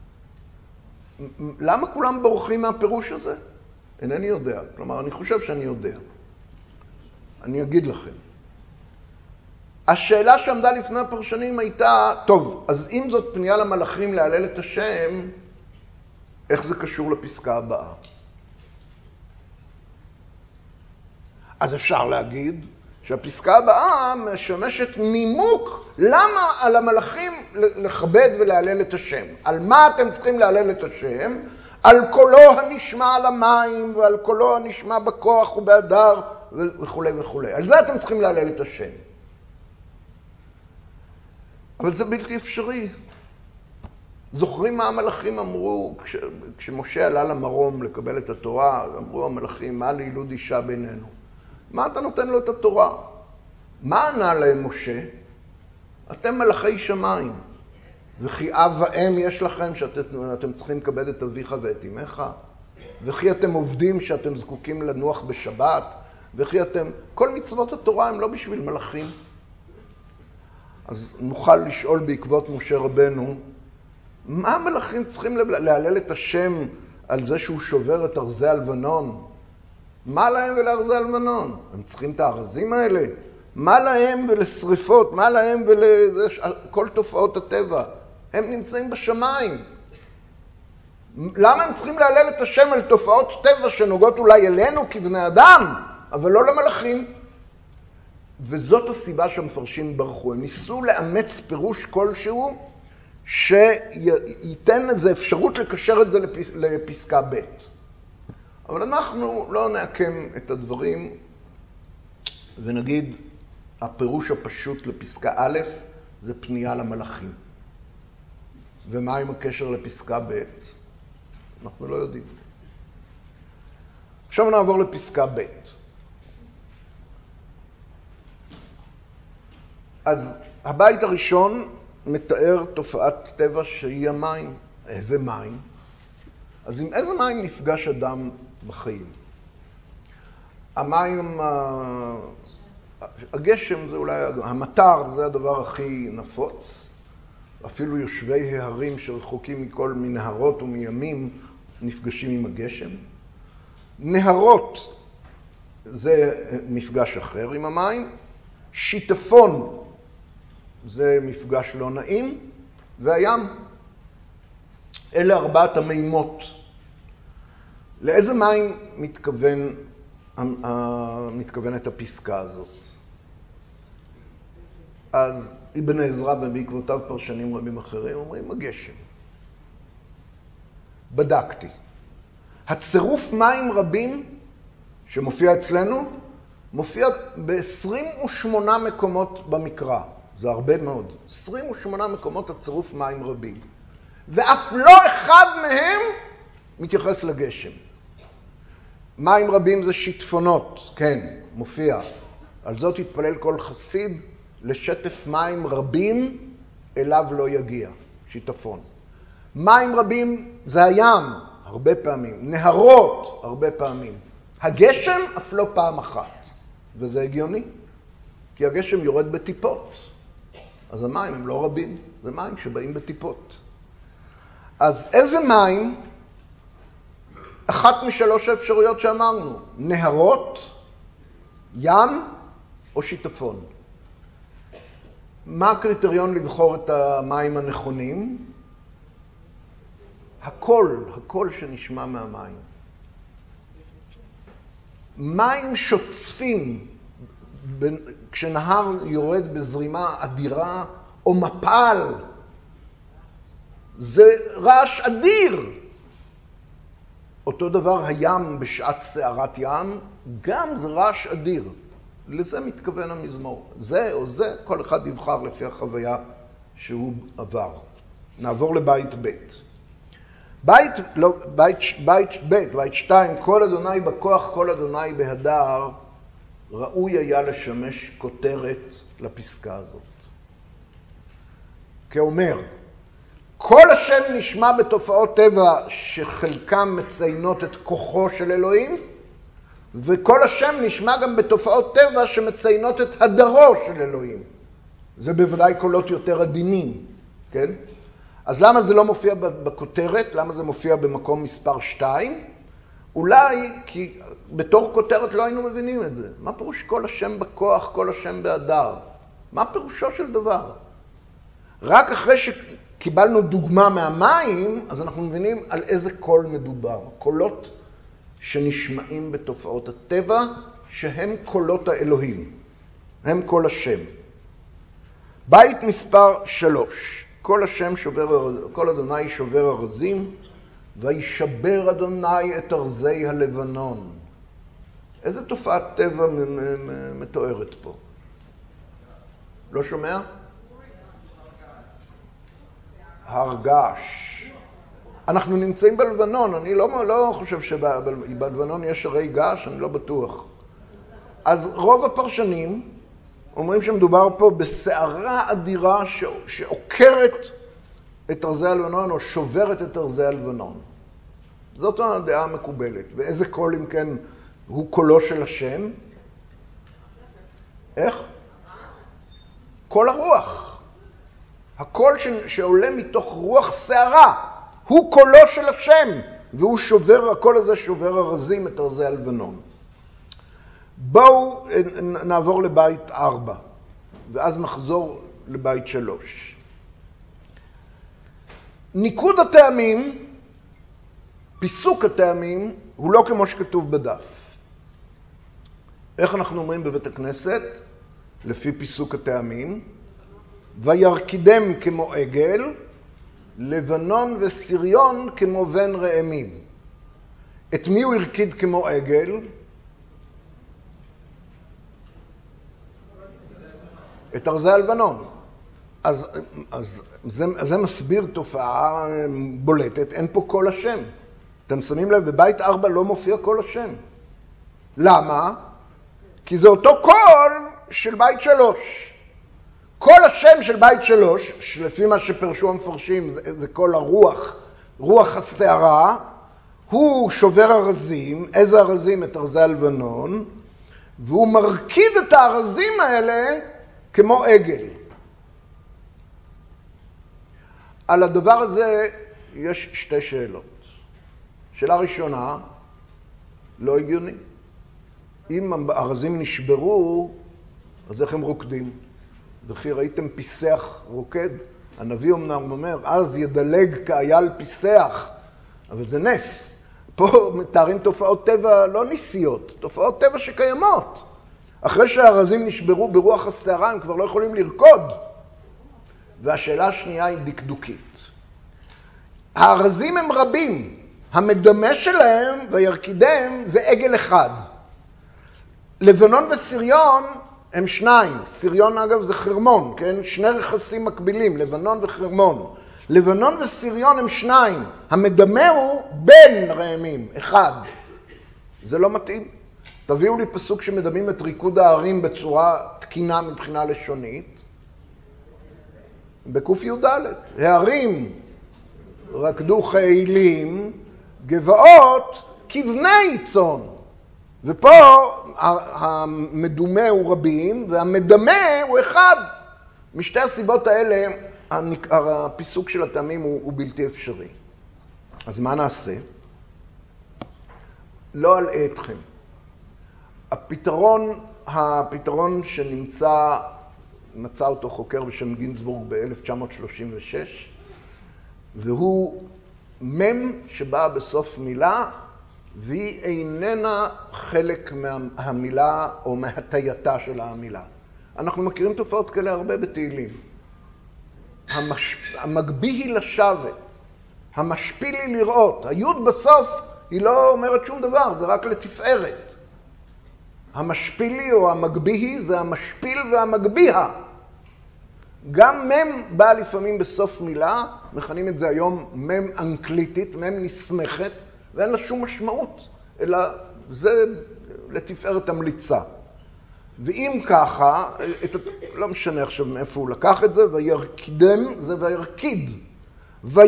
למה כולם בורחים מהפירוש הזה? אינני יודע. כלומר, אני חושב שאני יודע. אני אגיד לכם. השאלה שעמדה לפני הפרשנים הייתה, טוב, אז אם זאת פנייה למלאכים להלל את השם, איך זה קשור לפסקה הבאה? אז אפשר להגיד שהפסקה הבאה משמשת נימוק למה על המלאכים לכבד ולהלל את השם. על מה אתם צריכים להלל את השם? על קולו הנשמע על המים ועל קולו הנשמע בכוח ובהדר וכו' וכו'. על זה אתם צריכים להלל את השם. אבל זה בלתי אפשרי. זוכרים מה המלאכים אמרו כשמשה עלה למרום לקבל את התורה? אמרו המלאכים, מה לילוד אישה בינינו? מה אתה נותן לו את התורה? מה ענה להם משה? אתם מלאכי שמיים, וכי אב ואם יש לכם שאתם צריכים לכבד את אביך ואת אמך, וכי אתם עובדים שאתם זקוקים לנוח בשבת, וכי אתם... כל מצוות התורה הם לא בשביל מלאכים. אז נוכל לשאול בעקבות משה רבנו, מה המלאכים צריכים להלל את השם על זה שהוא שובר את ארזי הלבנון? מה להם ולארזי הלבנון? הם צריכים את הארזים האלה? מה להם ולשריפות? מה להם ולכל תופעות הטבע? הם נמצאים בשמיים. למה הם צריכים להלל את השם על תופעות טבע שנוגעות אולי אלינו כבני אדם, אבל לא למלאכים? וזאת הסיבה שהמפרשים ברחו. הם ניסו לאמץ פירוש כלשהו שייתן איזו אפשרות לקשר את זה לפסקה ב'. אבל אנחנו לא נעקם את הדברים ונגיד, הפירוש הפשוט לפסקה א' זה פנייה למלאכים. ומה עם הקשר לפסקה ב'? אנחנו לא יודעים. עכשיו נעבור לפסקה ב'. אז הבית הראשון מתאר תופעת טבע שהיא המים. איזה מים? אז עם איזה מים נפגש אדם בחיים? המים, הגשם זה אולי, המטר זה הדבר הכי נפוץ. אפילו יושבי ההרים שרחוקים מכל מנהרות ומימים נפגשים עם הגשם. נהרות זה מפגש אחר עם המים. שיטפון זה מפגש לא נעים. והים, אלה 4 המימות. לאיזה מים מתכוונת הפסקה הזאת? אז אבן עזרא ובעקבותיו פרשנים רבים אחרים אומרים הגשם. בדקתי. הצירוף מים רבים שמופיע אצלנו, מופיע ב-28 מקומות במקרא. זה הרבה מאוד. 28 מקומות הצירוף מים רבים. ואף לא אחד מהם מתייחס לגשם. מים רבים זה שיטפונות, כן, מופיע. על זאת יתפלל כל חסיד, לשטף מים רבים אליו לא יגיע, שיטפון. מים רבים זה הים, הרבה פעמים. נהרות, הרבה פעמים. הגשם אף לא פעם אחת. וזה הגיוני, כי הגשם יורד בטיפות. אז המים הם לא רבים, זה מים שבאים בטיפות. אז איזה מים? אחת מ3 האפשרויות שאמרנו, נהרות, ים או שיטפון. מה הקריטריון לבחור את המים הנכונים? הקול שנשמע מהמים. מים שוצפים, כשנהר יורד בזרימה אדירה, או מפל, זה רעש אדיר. אותו דבר הים בשעת סערת ים, גם זה רעש אדיר. לזה מתכוון המזמור. זה או זה, כל אחד יבחר לפי החוויה שהוא עבר. נעבור לבית ב'. בית 2, כל אדוני בכוח, כל אדוני בהדר, ראוי היה לשמש כותרת לפסקה הזאת. כאומר, כל השם נשמע בתופעות טבע שחלקם מציינות את כוחו של אלוהים, וכל השם נשמע גם בתופעות טבע שמציינות את הדרו של אלוהים. זה בוודאי קולות יותר עדינים, כן? אז למה זה לא מופיע בכותרת? למה זה מופיע במקום מספר 2? אולי כי בתור כותרת לא היינו מבינים את זה. מה פירוש כל השם בכוח, כל השם בהדר? מה פירושו של דבר? רק אחרי שקיבלנו דוגמה מהמים, אז אנחנו מבינים על איזה קול מדובר. קולות שנשמעים בתופעות הטבע, שהם קולות האלוהים. הם קול השם. בית מספר 3. כל אדוני שובר ארזים, וישבר אדוני את ארזי הלבנון. איזה תופעת טבע מתוארת פה? לא שומע? הרגש. אנחנו נמצאים בלבנון, אני לא חושב שבלבנון יש הרי געש, אני לא בטוח. אז רוב הפרשנים אומרים שמדובר פה בסערה אדירה שעוקרת את ארזי הלבנון או שוברת את ארזי הלבנון. זאת הדעה המקובלת. ואיזה קול אם כן הוא קולו של השם? איך? קול הרוח. הקול שעולה מתוך רוח סערה הוא קולו של השם, והוא שובר, הקול הזה שובר ארזים את ארזי הלבנון. בואו נעבור לבית 4, ואז נחזור לבית 3. ניקוד הטעמים, פיסוק הטעמים, הוא לא כמו שכתוב בדף. איך אנחנו אומרים בבית הכנסת? לפי פיסוק הטעמים, וירקידם כמו עגל, לבנון וסיריון כמו בן רעמים. את מי הוא הרקיד כמו עגל? את ארזי הלבנון. אז זה מסביר תופעה בולטת, אין פה קול השם. אתם שמים לב, בבית 4 לא מופיע קול השם. למה? כי זה אותו קול של בית 3. קול השם של בית 3, שלפי מה שפרשו המפרשים, זה קול הרוח, רוח הסערה, הוא שובר ארזים. איזה ארזים? את ארזי הלבנון, והוא מרקיד את הארזים האלה כמו עגל. על הדבר הזה יש שתי שאלות. שאלה ראשונה, לא הגיוני. אם הארזים נשברו, אז איך הם רוקדים? וכי ראיתם פיסח רוקד? הנביא אמנם אומר, אז ידלג כאייל פיסח, אבל זה נס. פה מתארים תופעות טבע לא ניסיות, תופעות טבע שקיימות. אחרי שהארזים נשברו ברוח הסערה, הם כבר לא יכולים לרקוד. והשאלה השנייה היא דקדוקית. הארזים הם רבים. המדמה שלהם וירקידם זה עגל אחד. לבנון וסיריון הם שניים. סיריון אגב זה חרמון, כן? שני רכסים מקבילים, לבנון וחרמון. לבנון וסיריון הם שניים. המדמה הוא בן רעמים, אחד. זה לא מתאים. תביאו לי פסוק שמדמים את ריקוד הערים בצורה תקינה מבחינה לשונית. בקוף י"ד. הערים רקדו חיילים, גבעות כבני צאן. ופה המדומה הוא רבים והמדמה הוא אחד. משתי הסיבות האלה הפיסוק של הטעמים הוא בלתי אפשרי. אז מה נעשה? לא אלאה אתכם. הפתרון מצא אותו חוקר בשם גינזבורג ב-1936, והוא מם שבאה בסוף מילה, והיא איננה חלק מהמילה או מהטייתה של המילה. אנחנו מכירים תופעות כאלה הרבה בתהילים. המגביא היא לשבת, המשפיל היא לראות. היוד בסוף היא לא אומרת שום דבר, זה רק לתפארת. המשפילי או המגביהי זה המשפיל והמגביהה. גם מם בא לפעמים בסוף מילה, מכנים את זה היום מם אנקליטית, מם נסמכת, ואין לה שום משמעות, אלא זה לתפארת המליצה. ואם ככה, לא משנה עכשיו מאיפה הוא לקח את זה, וירקידם זה וירקיד.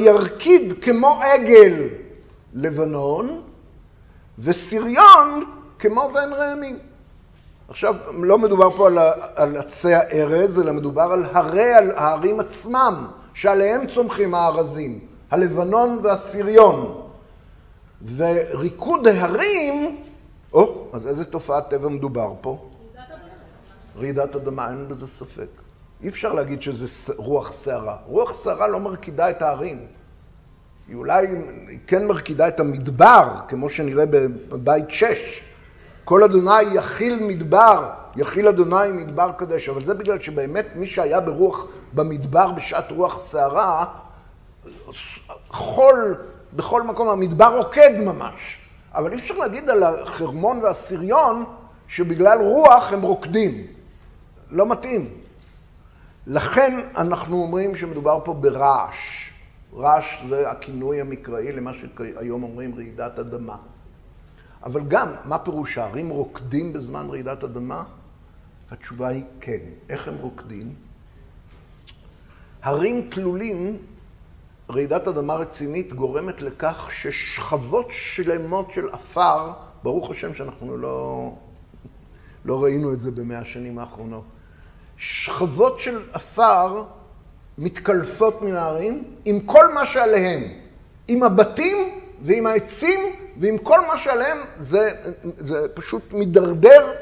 וירקיד כמו עגל לבנון, וסיריון כמו ואין רעמים. עכשיו, לא מדובר פה על עצי הארז, אלא מדובר על ההרים עצמם, שעליהם צומחים הארזים, הלבנון והסיריון. וריקוד ההרים, אז איזה תופעת טבע מדובר פה? רעידת אדמה, אין בזה ספק. אי אפשר להגיד שזה רוח סערה. רוח סערה לא מרקידה את ההרים. היא אולי כן מרקידה את המדבר, כמו שנראה בבית 6. כל אדוני יכיל מדבר, יכיל אדוני מדבר קדש. אבל זה בגלל שבאמת מי שהיה במדבר בשעת רוח סערה, חול בכל מקום, המדבר רוקד ממש. אבל אי אפשר להגיד על החרמון והסיריון שבגלל רוח הם רוקדים. לא מתאים. לכן אנחנו אומרים שמדובר פה ברעש. רעש זה הכינוי המקראי למה שהיום אומרים רעידת אדמה. אבל גם, מה פירוש ההרים רוקדים בזמן רעידת אדמה? התשובה היא כן. איך הם רוקדים? הרים תלולים, רעידת אדמה רצינית גורמת לכך ששכבות שלמות של אפר, ברוך השם שאנחנו לא ראינו את זה ב100 השנים האחרונות, שכבות של אפר מתקלפות מן ההרים עם כל מה שעליהם, עם הבתים ועם העצים ועם כל מה שעליהם, זה פשוט מדרדר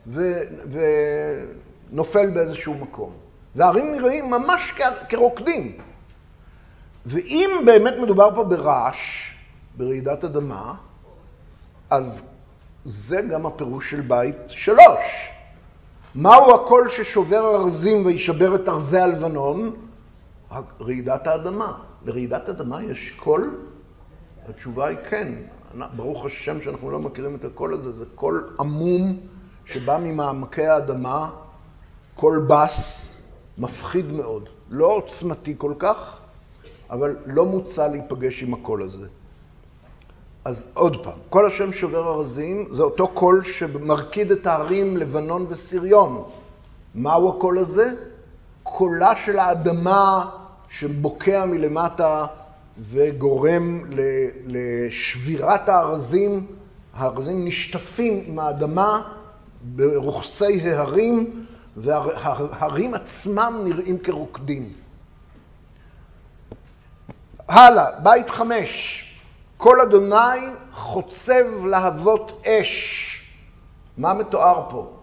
ונופל באיזשהו מקום. וההרים נראים ממש כרוקדים. ואם באמת מדובר פה ברעש, ברעידת אדמה, אז זה גם הפירוש של בית 3. מהו הקול ששובר ארזים וישבר את ארזי הלבנון? רעידת האדמה. לרעידת אדמה יש קול? התשובה היא כן. ברוך השם שאנחנו לא מכירים את הקול הזה, זה קול עמום שבא ממעמקי האדמה, קול בס, מפחיד מאוד. לא עוצמתי כל כך, אבל לא מוצא להיפגש עם הקול הזה. אז עוד פעם, קול השם שובר ארזים זה אותו קול שמרקיד את הערים לבנון וסיריון. מהו הקול הזה? קולה של האדמה שבוקע מלמטה וגורם לשבירת הארזים. הארזים נשטפים עם האדמה ברוחסי ההרים, וההרים עצמם נראים כרוקדים. הלאה, בית 5. כל אדוני חוצב להבות אש. מה מתואר פה?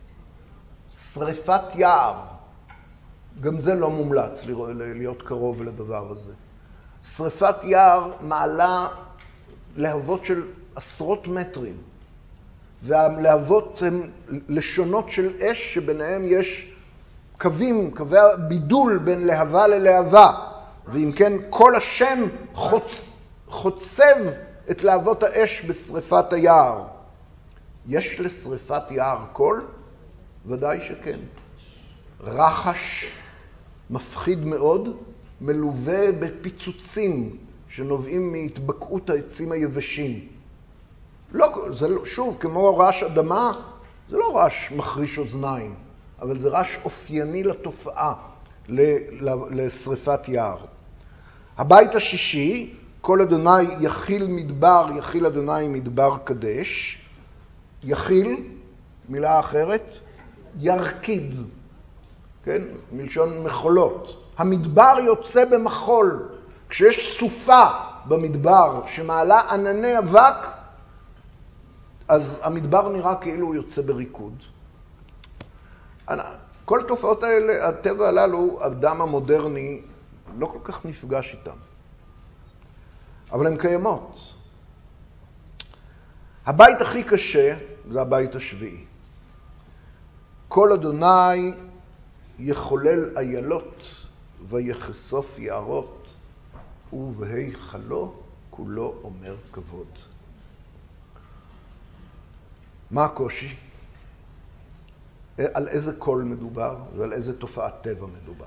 שריפת יער. גם זה לא מומלץ להיות קרוב לדבר הזה. שריפת יער מעלה להבות של עשרות מטרים. והלהבות הן לשונות של אש שביניהם יש קווי בידול בין להבה ללהבה. ואם כן, כל השם חוצב את להבות האש בשריפת היער. יש לשריפת יער קול? ודאי שכן. רחש מפחיד מאוד, מלווה בפיצוצים שנובעים מהתבקעות העצים היבשים. שוב, כמו רעש אדמה, זה לא רעש מחריש אוזניים, אבל זה רעש אופייני לתופעה, לשריפת יער. הבית השישי, כל אדוני יכיל מדבר, יכיל אדוני מדבר קדש. יכיל, מילה אחרת, ירקיד, כן? מלשון מחולות. המדבר יוצא במחול. כשיש סופה במדבר שמעלה ענני אבק, אז המדבר נראה כאילו הוא יוצא בריקוד. כל התופעות האלה, הטבע הללו, האדם המודרני לא כל כך נפגש איתם. אבל הן קיימות. הבית הכי קשה זה הבית השביעי. כל אדוני יחולל איילות ויחשוף יערות, ובהיכלו כולו אומר כבוד. מה הקושי? על איזה קול מדובר ועל איזה תופעת טבע מדובר?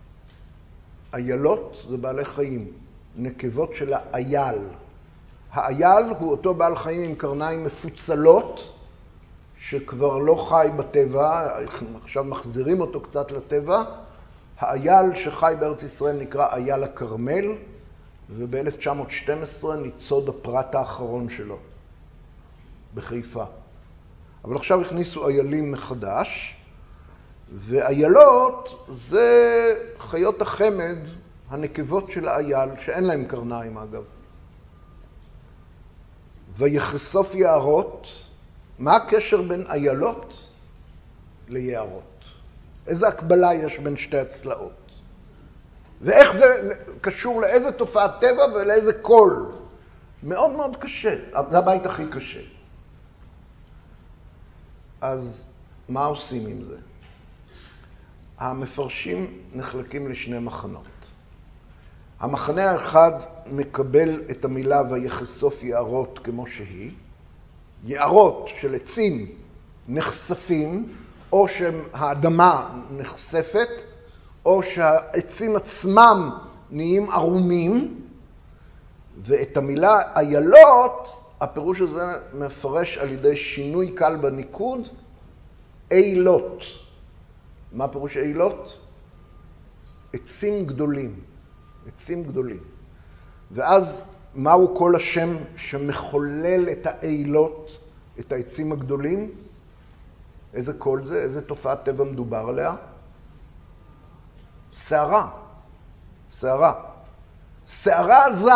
איילות זה בעלי חיים, נקבות של האייל. האייל הוא אותו בעל חיים עם קרניים מפוצלות, שכבר לא חי בטבע, עכשיו מחזירים אותו קצת לטבע. האייל שחי בארץ ישראל נקרא אייל הכרמל, וב-1912 ניצוד הפרט האחרון שלו, בחיפה. אבל עכשיו הכניסו איילים מחדש, ואיילות זה חיות החמד, הנקבות של האייל, שאין להם קרניים אגב. ויחשוף יערות, מה הקשר בין איילות ליערות? איזה הקבלה יש בין שתי הצלעות? ואיך זה קשור לאיזה תופעת טבע ולאיזה קול? מאוד מאוד קשה, זה הבית הכי קשה. אז מה עושים עם זה? המפרשים נחלקים לשני מחנות. המחנה האחד מקבל את המילה ויחשוף יערות כמו שהיא. יערות של עצים נחשפים, או שהאדמה נחשפת, או שהעצים עצמם נהיים ערומים, ואת המילה איילות, הפירוש הזה מפרש על ידי שינוי קל בניקוד, אילות. מה פירוש אילות? עצים גדולים. עצים גדולים. ואז מהו כל השם שמחולל את האילות, את העצים הגדולים? איזה קול זה? איזה תופעת טבע מדובר עליה? שערה. שערה. שערה עזה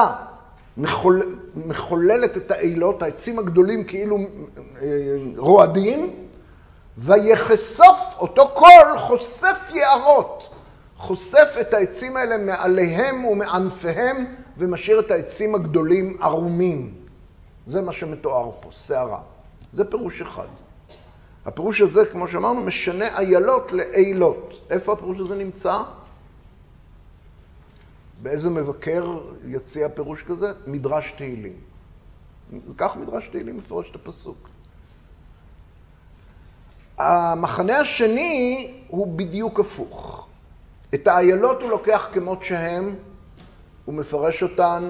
מחוללת את האילות, העצים הגדולים כאילו רועדים, ויחשוף, אותו קול חושף יערות. חושף את העצים האלה מעליהם ומענפיהם, ומשאיר את העצים הגדולים ערומים. זה מה שמתואר פה, שערה. זה פירוש אחד. הפירוש הזה, כמו שאמרנו, משנה איילות לאילות. איפה הפירוש הזה נמצא? באיזה מבקר יציע פירוש כזה? מדרש תהילים. כך מדרש תהילים מפרש את הפסוק. המחנה השני הוא בדיוק הפוך. את האיילות הוא לוקח כמות שהם, הוא מפרש אותן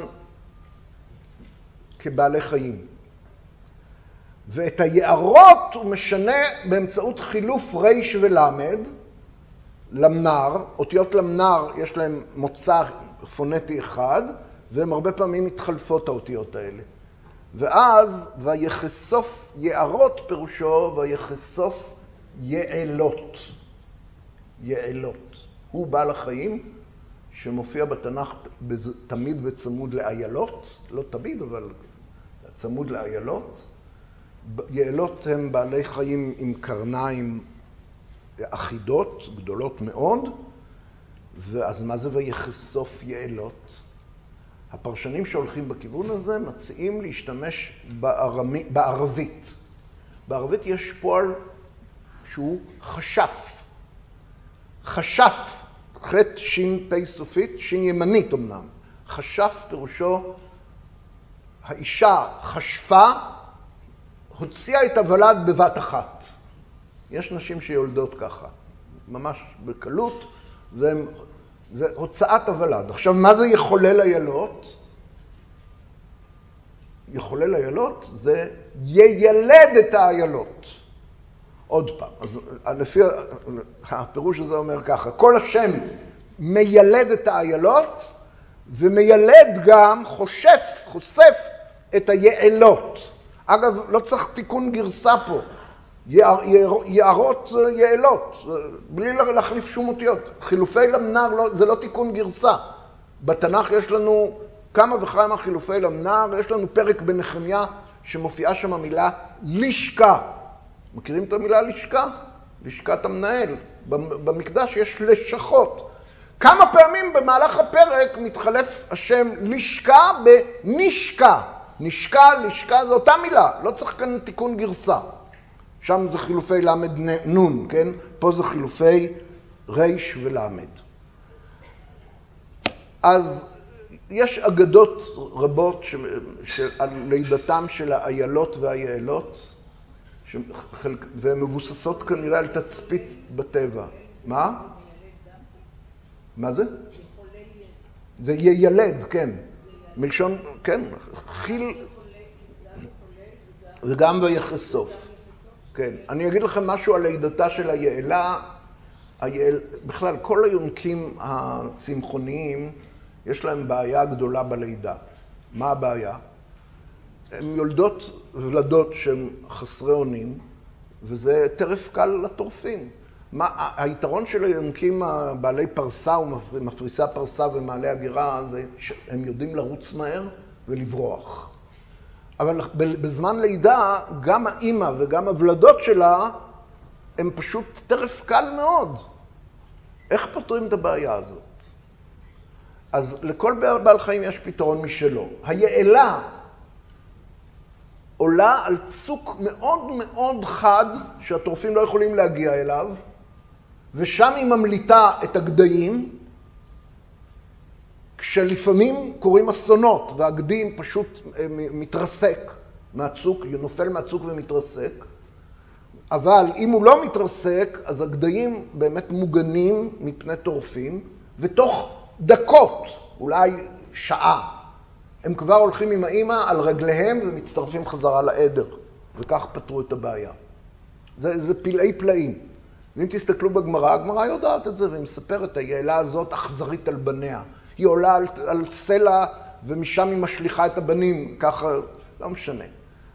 כבעלי חיים. ואת היערות הוא משנה באמצעות חילוף ריש ולמד, למנר. אותיות למנר יש להם מוצא פונטי אחד, והן הרבה פעמים מתחלפות האותיות האלה. ואז ויחשוף יערות פירושו ויחשוף יעלות. יעלות. הוא בעל החיים שמופיע בתנ"ך תמיד בצמוד לאיילות, לא תמיד אבל צמוד לאיילות. יעלות הם בעלי חיים עם קרניים אחידות, גדולות מאוד, ואז מה זה ויחשוף יעלות? הפרשנים שהולכים בכיוון הזה מציעים להשתמש בערבית. בערבית יש פועל שהוא חשף. חשף, חטא שין פי סופית, שין ימנית אמנם. חשף פירושו, האישה חשפה, הוציאה את הוולד בבת אחת. יש נשים שיולדות ככה, ממש בקלות, זה הוצאת הוולד. עכשיו, מה זה יחולל איילות? יחולל איילות זה יילד את האיילות. עוד פעם, אז לפי הפירוש הזה אומר ככה, כל השם מיילד את האיילות, ומיילד גם חושף את היעלות. אגב, לא צריך תיקון גרסה פה. יערות יעלות, בלי להחליף שום אותיות. חילופי למנר זה לא תיקון גרסה. בתנ"ך יש לנו כמה וכמה חילופי למנר, יש לנו פרק בנחמיה שמופיעה שם המילה לשכה. מכירים את המילה לשכה? לשכת המנהל. במקדש יש לשכות. כמה פעמים במהלך הפרק מתחלף השם לשכה בנשכה. נשכה, לשכה, זו אותה מילה, לא צריך כאן תיקון גרסה. שם זה חילופי למד נון, כן? פה זה חילופי ריש ולמד. אז יש אגדות רבות על לידתם של האיילות והיעלות, והן מבוססות כנראה על תצפית בטבע. מה? מה זה? זה יילד, כן. מלשון, כן, חיל, וגם ויחשוף. כן, אני אגיד לכם משהו על לידתה של היעלה. בכלל, כל היונקים הצמחוניים, יש להם בעיה גדולה בלידה. מה הבעיה? הם יולדות ולדות שהן חסרי אונים, וזה טרף קל לטורפים. היתרון של היונקים בעלי פרסה ומפריסי הפרסה ומעלי הגירה זה שהם יודעים לרוץ מהר ולברוח. אבל בזמן לידה גם האמא וגם הוולדות שלה הם פשוט טרף קל מאוד. איך פותרים את הבעיה הזאת? אז לכל בעל חיים יש פתרון משלו. היעלה עולה על צוק מאוד מאוד חד שהטורפים לא יכולים להגיע אליו, ושם היא ממליטה את הגדיים, כשלפעמים קורים אסונות והגדים פשוט מתרסק מהצוק, נופל מהצוק ומתרסק. אבל אם הוא לא מתרסק, אז הגדיים באמת מוגנים מפני טורפים, ותוך דקות, אולי שעה, הם כבר הולכים עם האמא על רגליהם ומצטרפים חזרה לעדר, וכך פתרו את הבעיה. זה פלאי פלאים. ואם תסתכלו בגמרא, הגמרא יודעת את זה, והיא מספרת, היעלה הזאת אכזרית על בניה. היא עולה על סלע, ומשם היא משליחה את הבנים, ככה, לא משנה.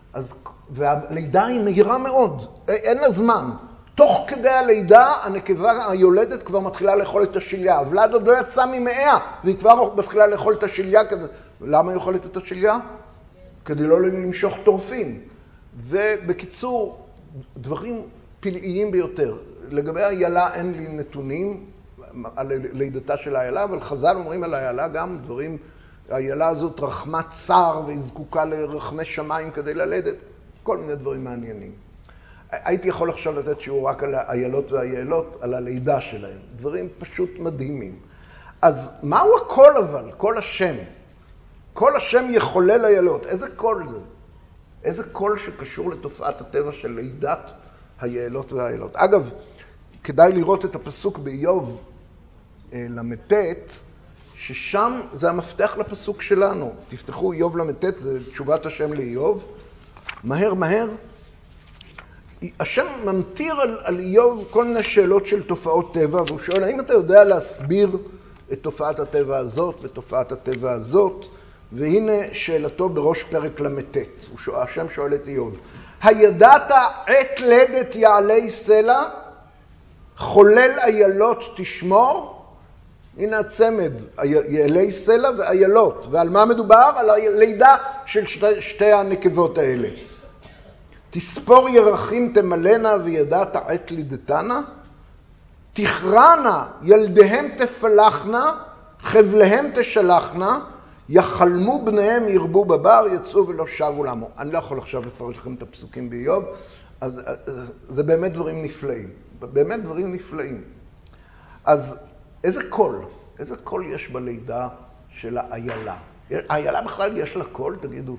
והלידה היא מהירה מאוד, אין לה זמן. תוך כדי הלידה, הנקבה היולדת כבר מתחילה לאכול את השליה. הוולד עוד לא יצא ממאה, והיא כבר מתחילה לאכול את השליה. למה היא אוכלת את השליה? כדי לא למשוך טורפים. ובקיצור, דברים פלאיים ביותר. לגבי היעלה אין לי נתונים על לידתה של היעלה, אבל חז"ל אומרים על היעלה גם דברים, היעלה הזאת רחמת צער והיא זקוקה לרחמי שמיים כדי ללדת, כל מיני דברים מעניינים. הייתי יכול עכשיו לתת שיעור רק על היעלות והיעלות, על הלידה שלהם. דברים פשוט מדהימים. אז מהו הקול אבל? קול השם. קול השם יחולל היעלות. איזה קול זה? איזה קול שקשור לתופעת הטבע של לידת היעלות והיעלות. אגב, כדאי לראות את הפסוק באיוב למ"ט, ששם זה המפתח לפסוק שלנו. תפתחו איוב למ"ט, זה תשובת השם לאיוב. מהר מהר. השם ממתיר על איוב כל מיני שאלות של תופעות טבע, והוא שואל, האם אתה יודע להסביר את תופעת הטבע הזאת ותופעת הטבע הזאת? והנה שאלתו בראש פרק למ"ט. השם שואל את איוב, הידעת עת לדת יעלי סלע? חולל איילות תשמור? הנה הצמד, יעלי סלע ואיילות. ועל מה מדובר? על הלידה של שתי הנקבות האלה. תספור ירחים תמלנה וידעת עת לידתנה? תכרנה ילדיהם תפלחנה, חבליהם תשלחנה, יחלמו בניהם ירבו בבר, יצאו ולא שבו למו. אני לא יכול עכשיו לפרש לכם את הפסוקים באיוב, אז זה באמת דברים נפלאים. באמת דברים נפלאים. אז איזה קול? איזה קול יש בלידה של האיילה? האיילה בכלל יש לה קול? תגידו.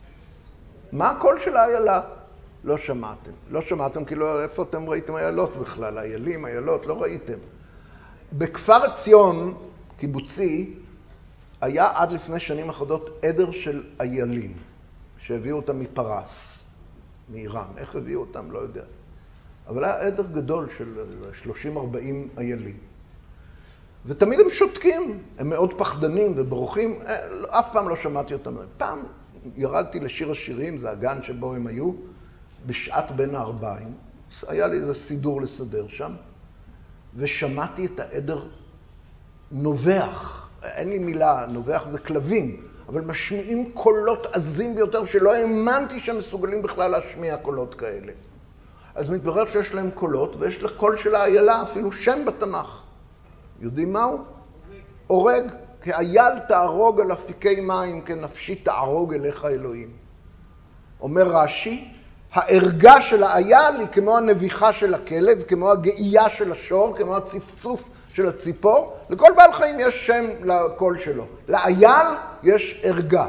מה הקול של האיילה? לא שמעתם. לא שמעתם כי לא, איפה אתם ראיתם איילות בכלל? איילים, איילות, לא ראיתם. בכפר ציון, קיבוצי, היה עד לפני שנים אחדות עדר של איילים, שהביאו אותם מפרס, מאיראן. איך הביאו אותם? לא יודע. אבל היה עדר גדול של 30-40 איילים. ותמיד הם שותקים, הם מאוד פחדנים וברוכים, אף פעם לא שמעתי אותם. פעם ירדתי לשיר השירים, זה הגן שבו הם היו, בשעת בין הערביים, היה לי איזה סידור לסדר שם, ושמעתי את העדר נובח, אין לי מילה, נובח זה כלבים, אבל משמיעים קולות עזים ביותר שלא האמנתי שהם מסוגלים בכלל להשמיע קולות כאלה. אז מתברר שיש להם קולות, ויש לקול של האיילה אפילו שם בתנ"ך. יודעים מהו? אורג. כי אייל תערוג על אפיקי מים, כנפשי תערוג אליך אלוהים. אומר רש"י, הערגה של האייל היא כמו הנביחה של הכלב, כמו הגאייה של השור, כמו הצפצוף של הציפור. לכל בעל חיים יש שם לקול שלו. לאייל יש ערגה.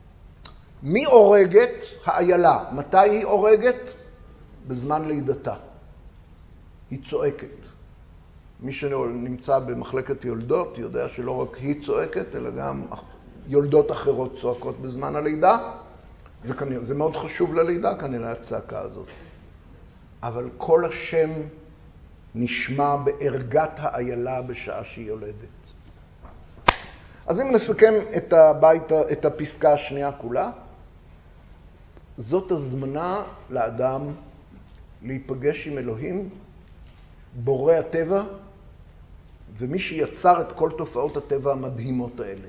מי הורגת? האיילה. מתי היא הורגת? בזמן לידתה. היא צועקת. מי שנמצא במחלקת יולדות יודע שלא רק היא צועקת, אלא גם יולדות אחרות צועקות בזמן הלידה. זה מאוד חשוב ללידה כנראה הצעקה הזאת. אבל כל השם נשמע בערגת האיילה בשעה שהיא יולדת. אז אם נסכם את הפסקה השנייה כולה, זאת הזמנה לאדם להיפגש עם אלוהים, בורא הטבע, ומי שיצר את כל תופעות הטבע המדהימות האלה.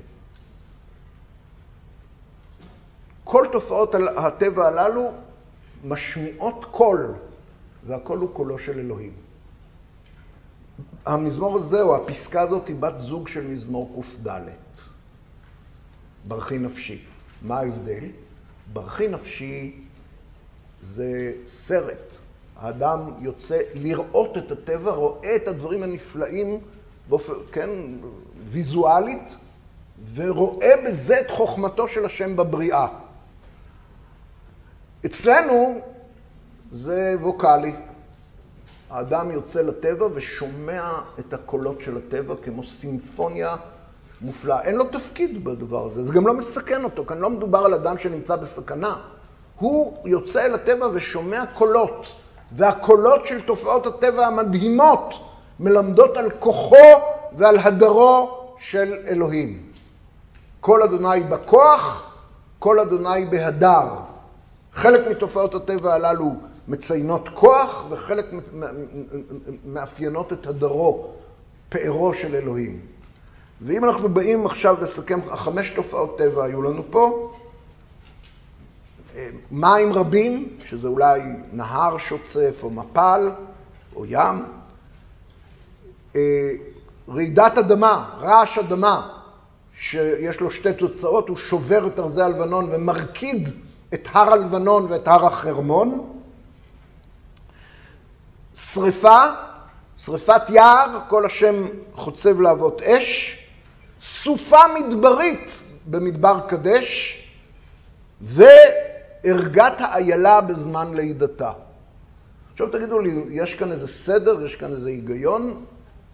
כל תופעות הטבע הללו משמיעות קול, והקול הוא קולו של אלוהים. המזמור הזה, או הפסקה הזאת, היא בת זוג של מזמור ק"ד. ברכי נפשי. מה ההבדל? ברכי נפשי זה סרט. האדם יוצא לראות את הטבע, רואה את הדברים הנפלאים, כן, ויזואלית, ורואה בזה את חוכמתו של השם בבריאה. אצלנו זה ווקלי. האדם יוצא לטבע ושומע את הקולות של הטבע כמו סימפוניה מופלאה. אין לו תפקיד בדבר הזה, זה גם לא מסכן אותו, כאן לא מדובר על אדם שנמצא בסכנה. הוא יוצא אל הטבע ושומע קולות, והקולות של תופעות הטבע המדהימות מלמדות על כוחו ועל הדרו של אלוהים. קול אדוני בכוח, קול אדוני בהדר. חלק מתופעות הטבע הללו מציינות כוח, וחלק מאפיינות את הדרו, פארו של אלוהים. ואם אנחנו באים עכשיו לסכם, 5 תופעות טבע היו לנו פה, מים רבים, שזה אולי נהר שוצף או מפל או ים, רעידת אדמה, רעש אדמה, שיש לו 2 תוצאות, הוא שובר את ארזי הלבנון ומרקיד את הר הלבנון ואת הר החרמון. שריפה, שריפת יער, כל השם חוצב להבות אש. סופה מדברית במדבר קדש, והרגת האיילה בזמן לידתה. עכשיו תגידו לי, יש כאן איזה סדר, יש כאן איזה היגיון?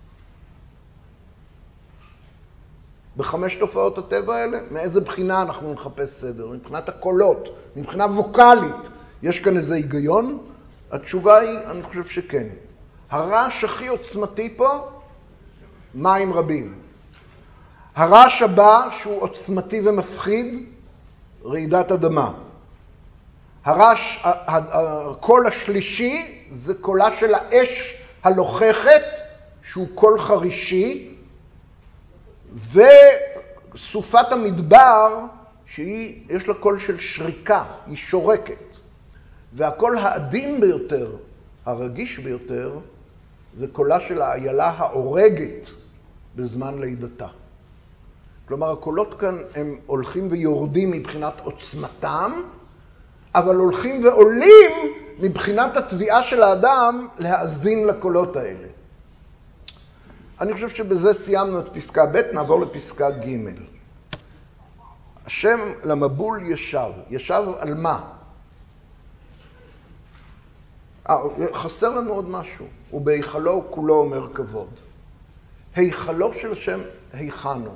ב5 תופעות הטבע האלה? מאיזה בחינה אנחנו נחפש סדר? מבחינת הקולות, מבחינה ווקלית, יש כאן איזה היגיון? התשובה היא, אני חושב שכן. הרעש הכי עוצמתי פה, מים רבים. הרעש הבא, שהוא עוצמתי ומפחיד, רעידת אדמה. הרעש, הקול השלישי, זה קולה של האש הלוחכת, שהוא קול חרישי, וסופת המדבר, שיש לה קול של שריקה, היא שורקת. והקול העדין ביותר, הרגיש ביותר, זה קולה של האיילה ההורגת בזמן לידתה. כלומר, הקולות כאן הם הולכים ויורדים מבחינת עוצמתם, אבל הולכים ועולים מבחינת התביעה של האדם להאזין לקולות האלה. אני חושב שבזה סיימנו את פסקה ב', נעבור לפסקה ג'. השם למבול ישב. ישב על מה? חסר לנו עוד משהו. ובהיכלו כולו אומר כבוד. היכלו של השם היכנו.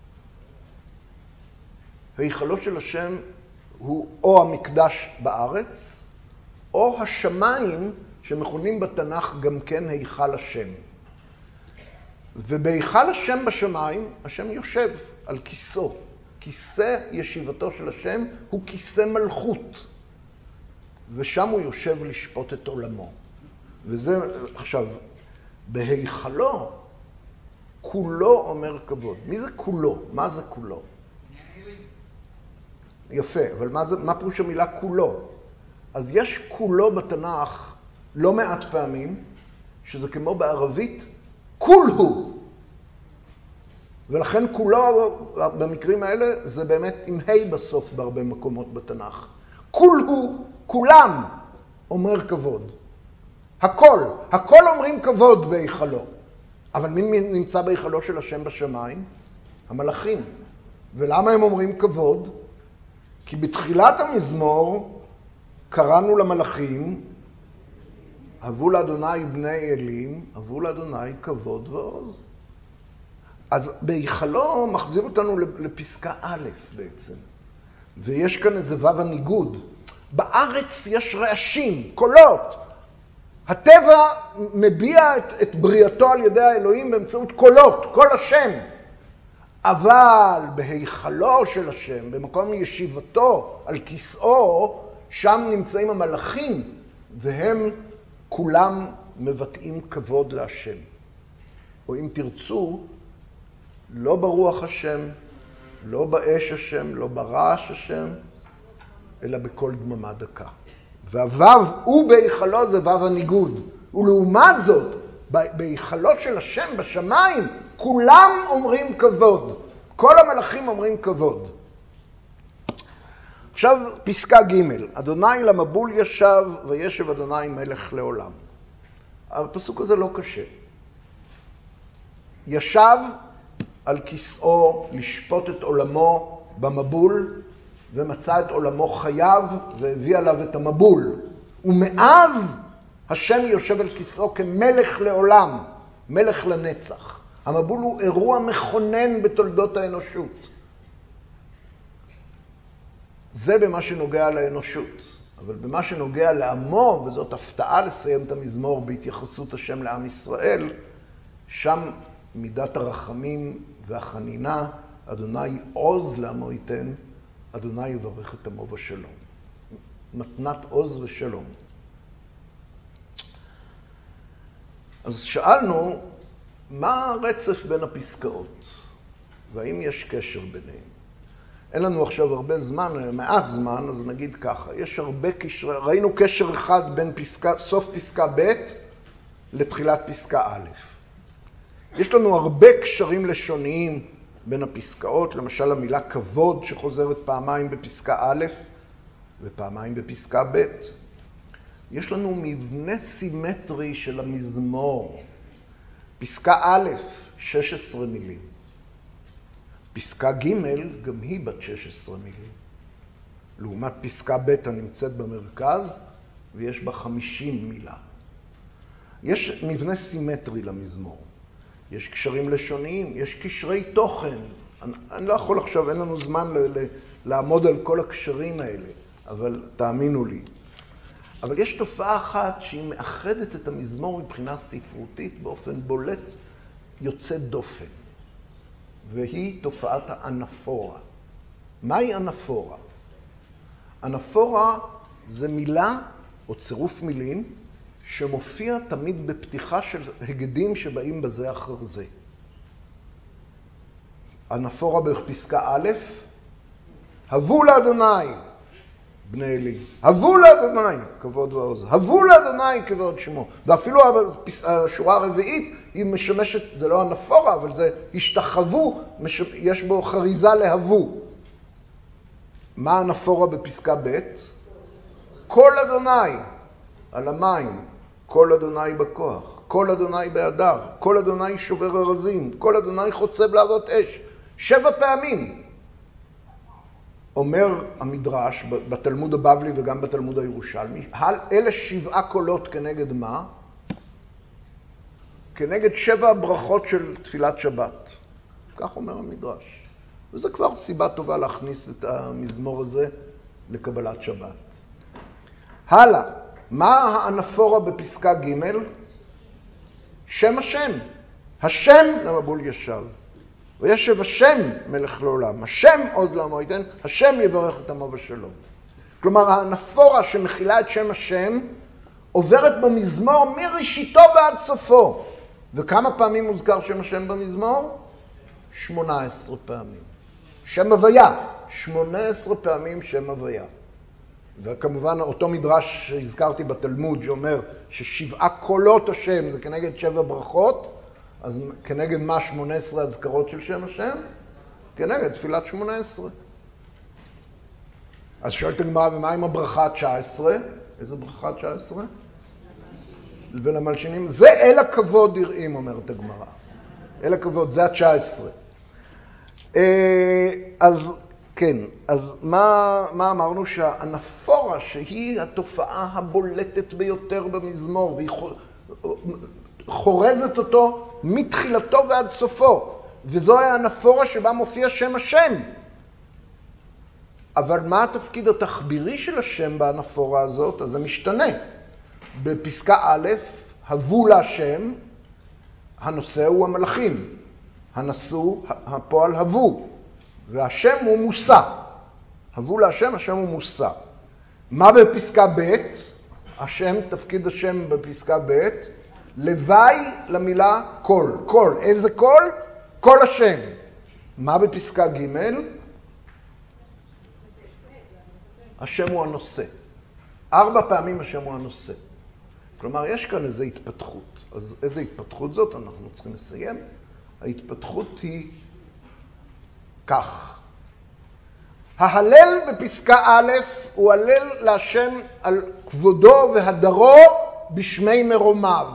היכלו של השם הוא או המקדש בארץ, או השמיים שמכונים בתנ"ך גם כן היכל השם. ובהיכל השם בשמיים, השם יושב על כיסאו. כיסא ישיבתו של השם הוא כיסא מלכות. ושם הוא יושב לשפוט את עולמו. וזה, עכשיו, בהיכלו, כולו אומר כבוד. מי זה כולו? מה זה כולו? יפה, אבל מה פירוש המילה כולו? אז יש כולו בתנ"ך לא מעט פעמים, שזה כמו בערבית, כולהו. ולכן כולו, במקרים האלה, זה באמת עם ה' בסוף בהרבה מקומות בתנ"ך. כולהו, כולם, אומר כבוד. הכל אומרים כבוד בהיכלו. אבל מי נמצא בהיכלו של השם בשמיים? המלאכים. ולמה הם אומרים כבוד? כי בתחילת המזמור קראנו למלאכים, הבו לאדוני בני אלים, הבו לאדוני כבוד ועוז. אז בהיכלו מחזיר אותנו לפסקה א' בעצם. ויש כאן איזה וו הניגוד. בארץ יש רעשים, קולות. הטבע מביע את בריאתו על ידי האלוהים באמצעות קולות, קול השם. אבל בהיכלו של השם, במקום ישיבתו על כיסאו, שם נמצאים המלאכים, והם כולם מבטאים כבוד להשם. או אם תרצו, לא ברוח השם, לא באש השם, לא ברעש השם, אלא בכל דממה דקה. והוו הוא בהיכלו זה וו הניגוד. ולעומת זאת, בהיכלו של השם בשמיים, כולם אומרים כבוד. כל המלאכים אומרים כבוד. עכשיו פסקה ג' אדוני למבול ישב וישב אדוני מלך לעולם. הפסוק הזה לא קשה. ישב על כיסאו לשפוט את עולמו במבול, ומצא את עולמו חייו והביא עליו את המבול. ומאז השם יושב על כיסאו כמלך לעולם, מלך לנצח. המבול הוא אירוע מכונן בתולדות האנושות. זה במה שנוגע לאנושות. אבל במה שנוגע לעמו, וזאת הפתעה לסיים את המזמור בהתייחסות השם לעם ישראל, שם מידת הרחמים והחנינה, אדוני עוז לעמו ייתן, אדוני יברך את עמו בשלום. מתנת עוז ושלום. אז שאלנו, מה הרצף בין הפסקאות? והאם יש קשר ביניהם? אין לנו עכשיו הרבה זמן, מעט זמן, אז נגיד ככה. יש הרבה קשר, ראינו קשר אחד בין סוף פסקה ב' לתחילת פסקה א'. יש לנו הרבה קשרים לשוניים בין הפסקאות, למשל המילה כבוד שחוזרת פעמיים בפסקה א' ופעמיים בפסקה ב'. יש לנו מבנה סימטרי של המזמור. פסקה א', 16 מילים. פסקה ג' גם היא בת 16 מילים. לעומת פסקה ב' הנמצאת במרכז, ויש בה 50 מילה. יש מבנה סימטרי למזמור. יש קשרים לשוניים, יש קשרי תוכן. אני לא יכול עכשיו, אין לנו זמן לעמוד על כל הקשרים האלה, אבל תאמינו לי. אבל יש תופעה אחת שהיא מאחדת את המזמור מבחינה ספרותית באופן בולט יוצא דופן. והיא תופעת האנפורה. מהי אנפורה? אנפורה זה מילה או צירוף מילים שמופיע תמיד בפתיחה של הגדים שבאים בזה אחר זה. אנפורה בפסקה א', הבו לאדוני, בני אלי. הבו לאדוני, כבוד ועוז. הבו לאדוני, כבוד שמו. ואפילו השורה הרביעית היא משמשת, זה לא אנפורה, אבל זה השתחוו, יש בו חריזה להבו. מה אנפורה בפסקה ב'? כל אדוני על המים, כל אדוני בכוח, כל אדוני בהדר, כל אדוני שובר ארזים, כל אדוני חוצב להבות אש. 7 פעמים. אומר המדרש בתלמוד הבבלי וגם בתלמוד הירושלמי, אלה 7 קולות כנגד מה? כנגד 7 ברכות של תפילת שבת. כך אומר המדרש. וזה כבר סיבה טובה להכניס את המזמור הזה לקבלת שבת. הלאה, מה האנפורה בפסקה ג'? שם השם. השם למבול ישב. וישב השם מלך לעולם. השם עוז לעמו ייתן, השם יברך את עמו בשלום. כלומר, האנפורה שמכילה את שם השם עוברת במזמור מראשיתו ועד סופו. וכמה פעמים מוזכר שם השם במזמור? 18 פעמים. שם הוויה, 18 פעמים שם הוויה. וכמובן אותו מדרש שהזכרתי בתלמוד שאומר ש7 קולות השם זה כנגד 7 ברכות, אז כנגד מה 18 הזכרות של שם השם? כנגד תפילת 18. אז שואלת הגמרא, ומה עם הברכה 19? איזה ברכה 19? ולמלשינים, זה אל הכבוד יראים, אומרת הגמרא. אל הכבוד, זה ה-19. אז כן, אז מה אמרנו? שהאנפורה שהיא התופעה הבולטת ביותר במזמור, והיא חורזת אותו מתחילתו ועד סופו, וזו האנפורה שבה מופיע שם השם. אבל מה התפקיד התחבירי של השם באנפורה הזאת? אז זה משתנה. בפסקה א', הבו להשם, הנושא הוא המלאכים. הנשוא, הפועל הבו. והשם הוא מושא. הבו להשם, השם הוא מושא. מה בפסקה ב'? השם, תפקיד השם בפסקה ב', לוואי למילה קול. קול. איזה קול? קול השם. מה בפסקה ג'? השם הוא הנושא. 4 פעמים השם הוא הנושא. כלומר, יש כאן איזו התפתחות. אז איזו התפתחות זאת? אנחנו צריכים לסיים. ההתפתחות היא כך. ההלל בפסקה א' הוא הלל להשם על כבודו והדרו בשמי מרומיו.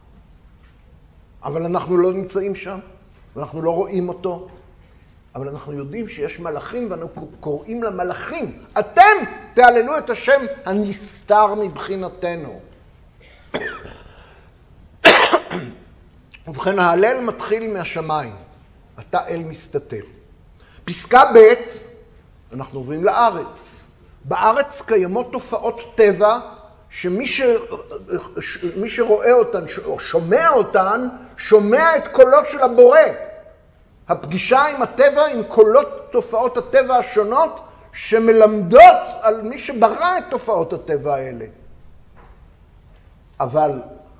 אבל אנחנו לא נמצאים שם, ואנחנו לא רואים אותו. אבל אנחנו יודעים שיש מלאכים, ואנחנו קוראים למלאכים, אתם תהללו את השם הנסתר מבחינתנו. ובכן, ההלל מתחיל מהשמיים. אתה אל מסתתר. פסקה ב', אנחנו עוברים לארץ. בארץ קיימות תופעות טבע שמי שרואה אותן או שומע אותן, שומע את קולו של הבורא. הפגישה עם הטבע, עם קולות תופעות הטבע השונות, שמלמדות על מי שברא את תופעות הטבע האלה. אבל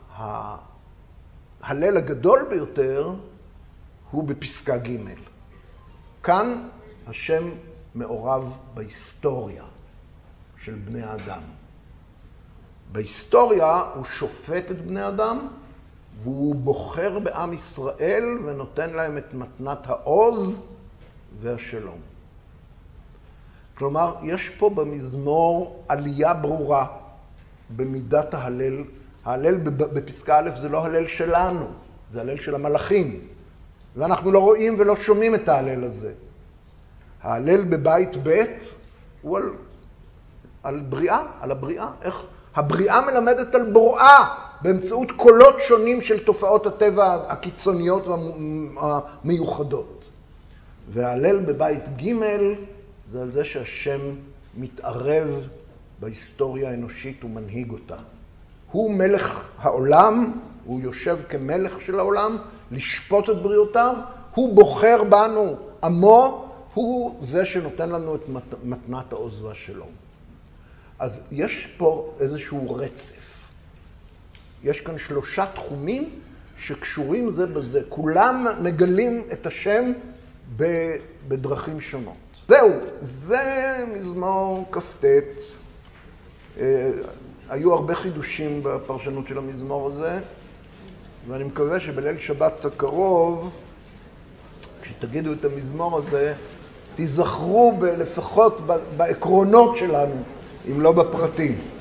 ההלל הגדול ביותר הוא בפסקה ג'. כאן השם מעורב בהיסטוריה של בני האדם. בהיסטוריה הוא שופט את בני אדם, והוא בוחר בעם ישראל ונותן להם את מתנת העוז והשלום. כלומר, יש פה במזמור עלייה ברורה במידת ההלל. ההלל בפסקה א' זה לא הלל שלנו, זה הלל של המלאכים. ואנחנו לא רואים ולא שומעים את ההלל הזה. ההלל בבית ב' הוא על בריאה, על הבריאה. איך הבריאה מלמדת על בוראה באמצעות קולות שונים של תופעות הטבע הקיצוניות והמיוחדות. וההלל בבית ג' זה על זה שהשם מתערב בהיסטוריה האנושית ומנהיג אותה. הוא מלך העולם, הוא יושב כמלך של העולם, לשפוט את בריאותיו, הוא בוחר בנו עמו, הוא זה שנותן לנו את מתנת העוז והשלום. אז יש פה איזשהו רצף. יש כאן 3 תחומים שקשורים זה בזה. כולם מגלים את השם בדרכים שונות. זהו, זה מזמור כ"ט. היו הרבה חידושים בפרשנות של המזמור הזה, ואני מקווה שבליל שבת הקרוב, כשתגידו את המזמור הזה, תיזכרו לפחות בעקרונות שלנו, אם לא בפרטים.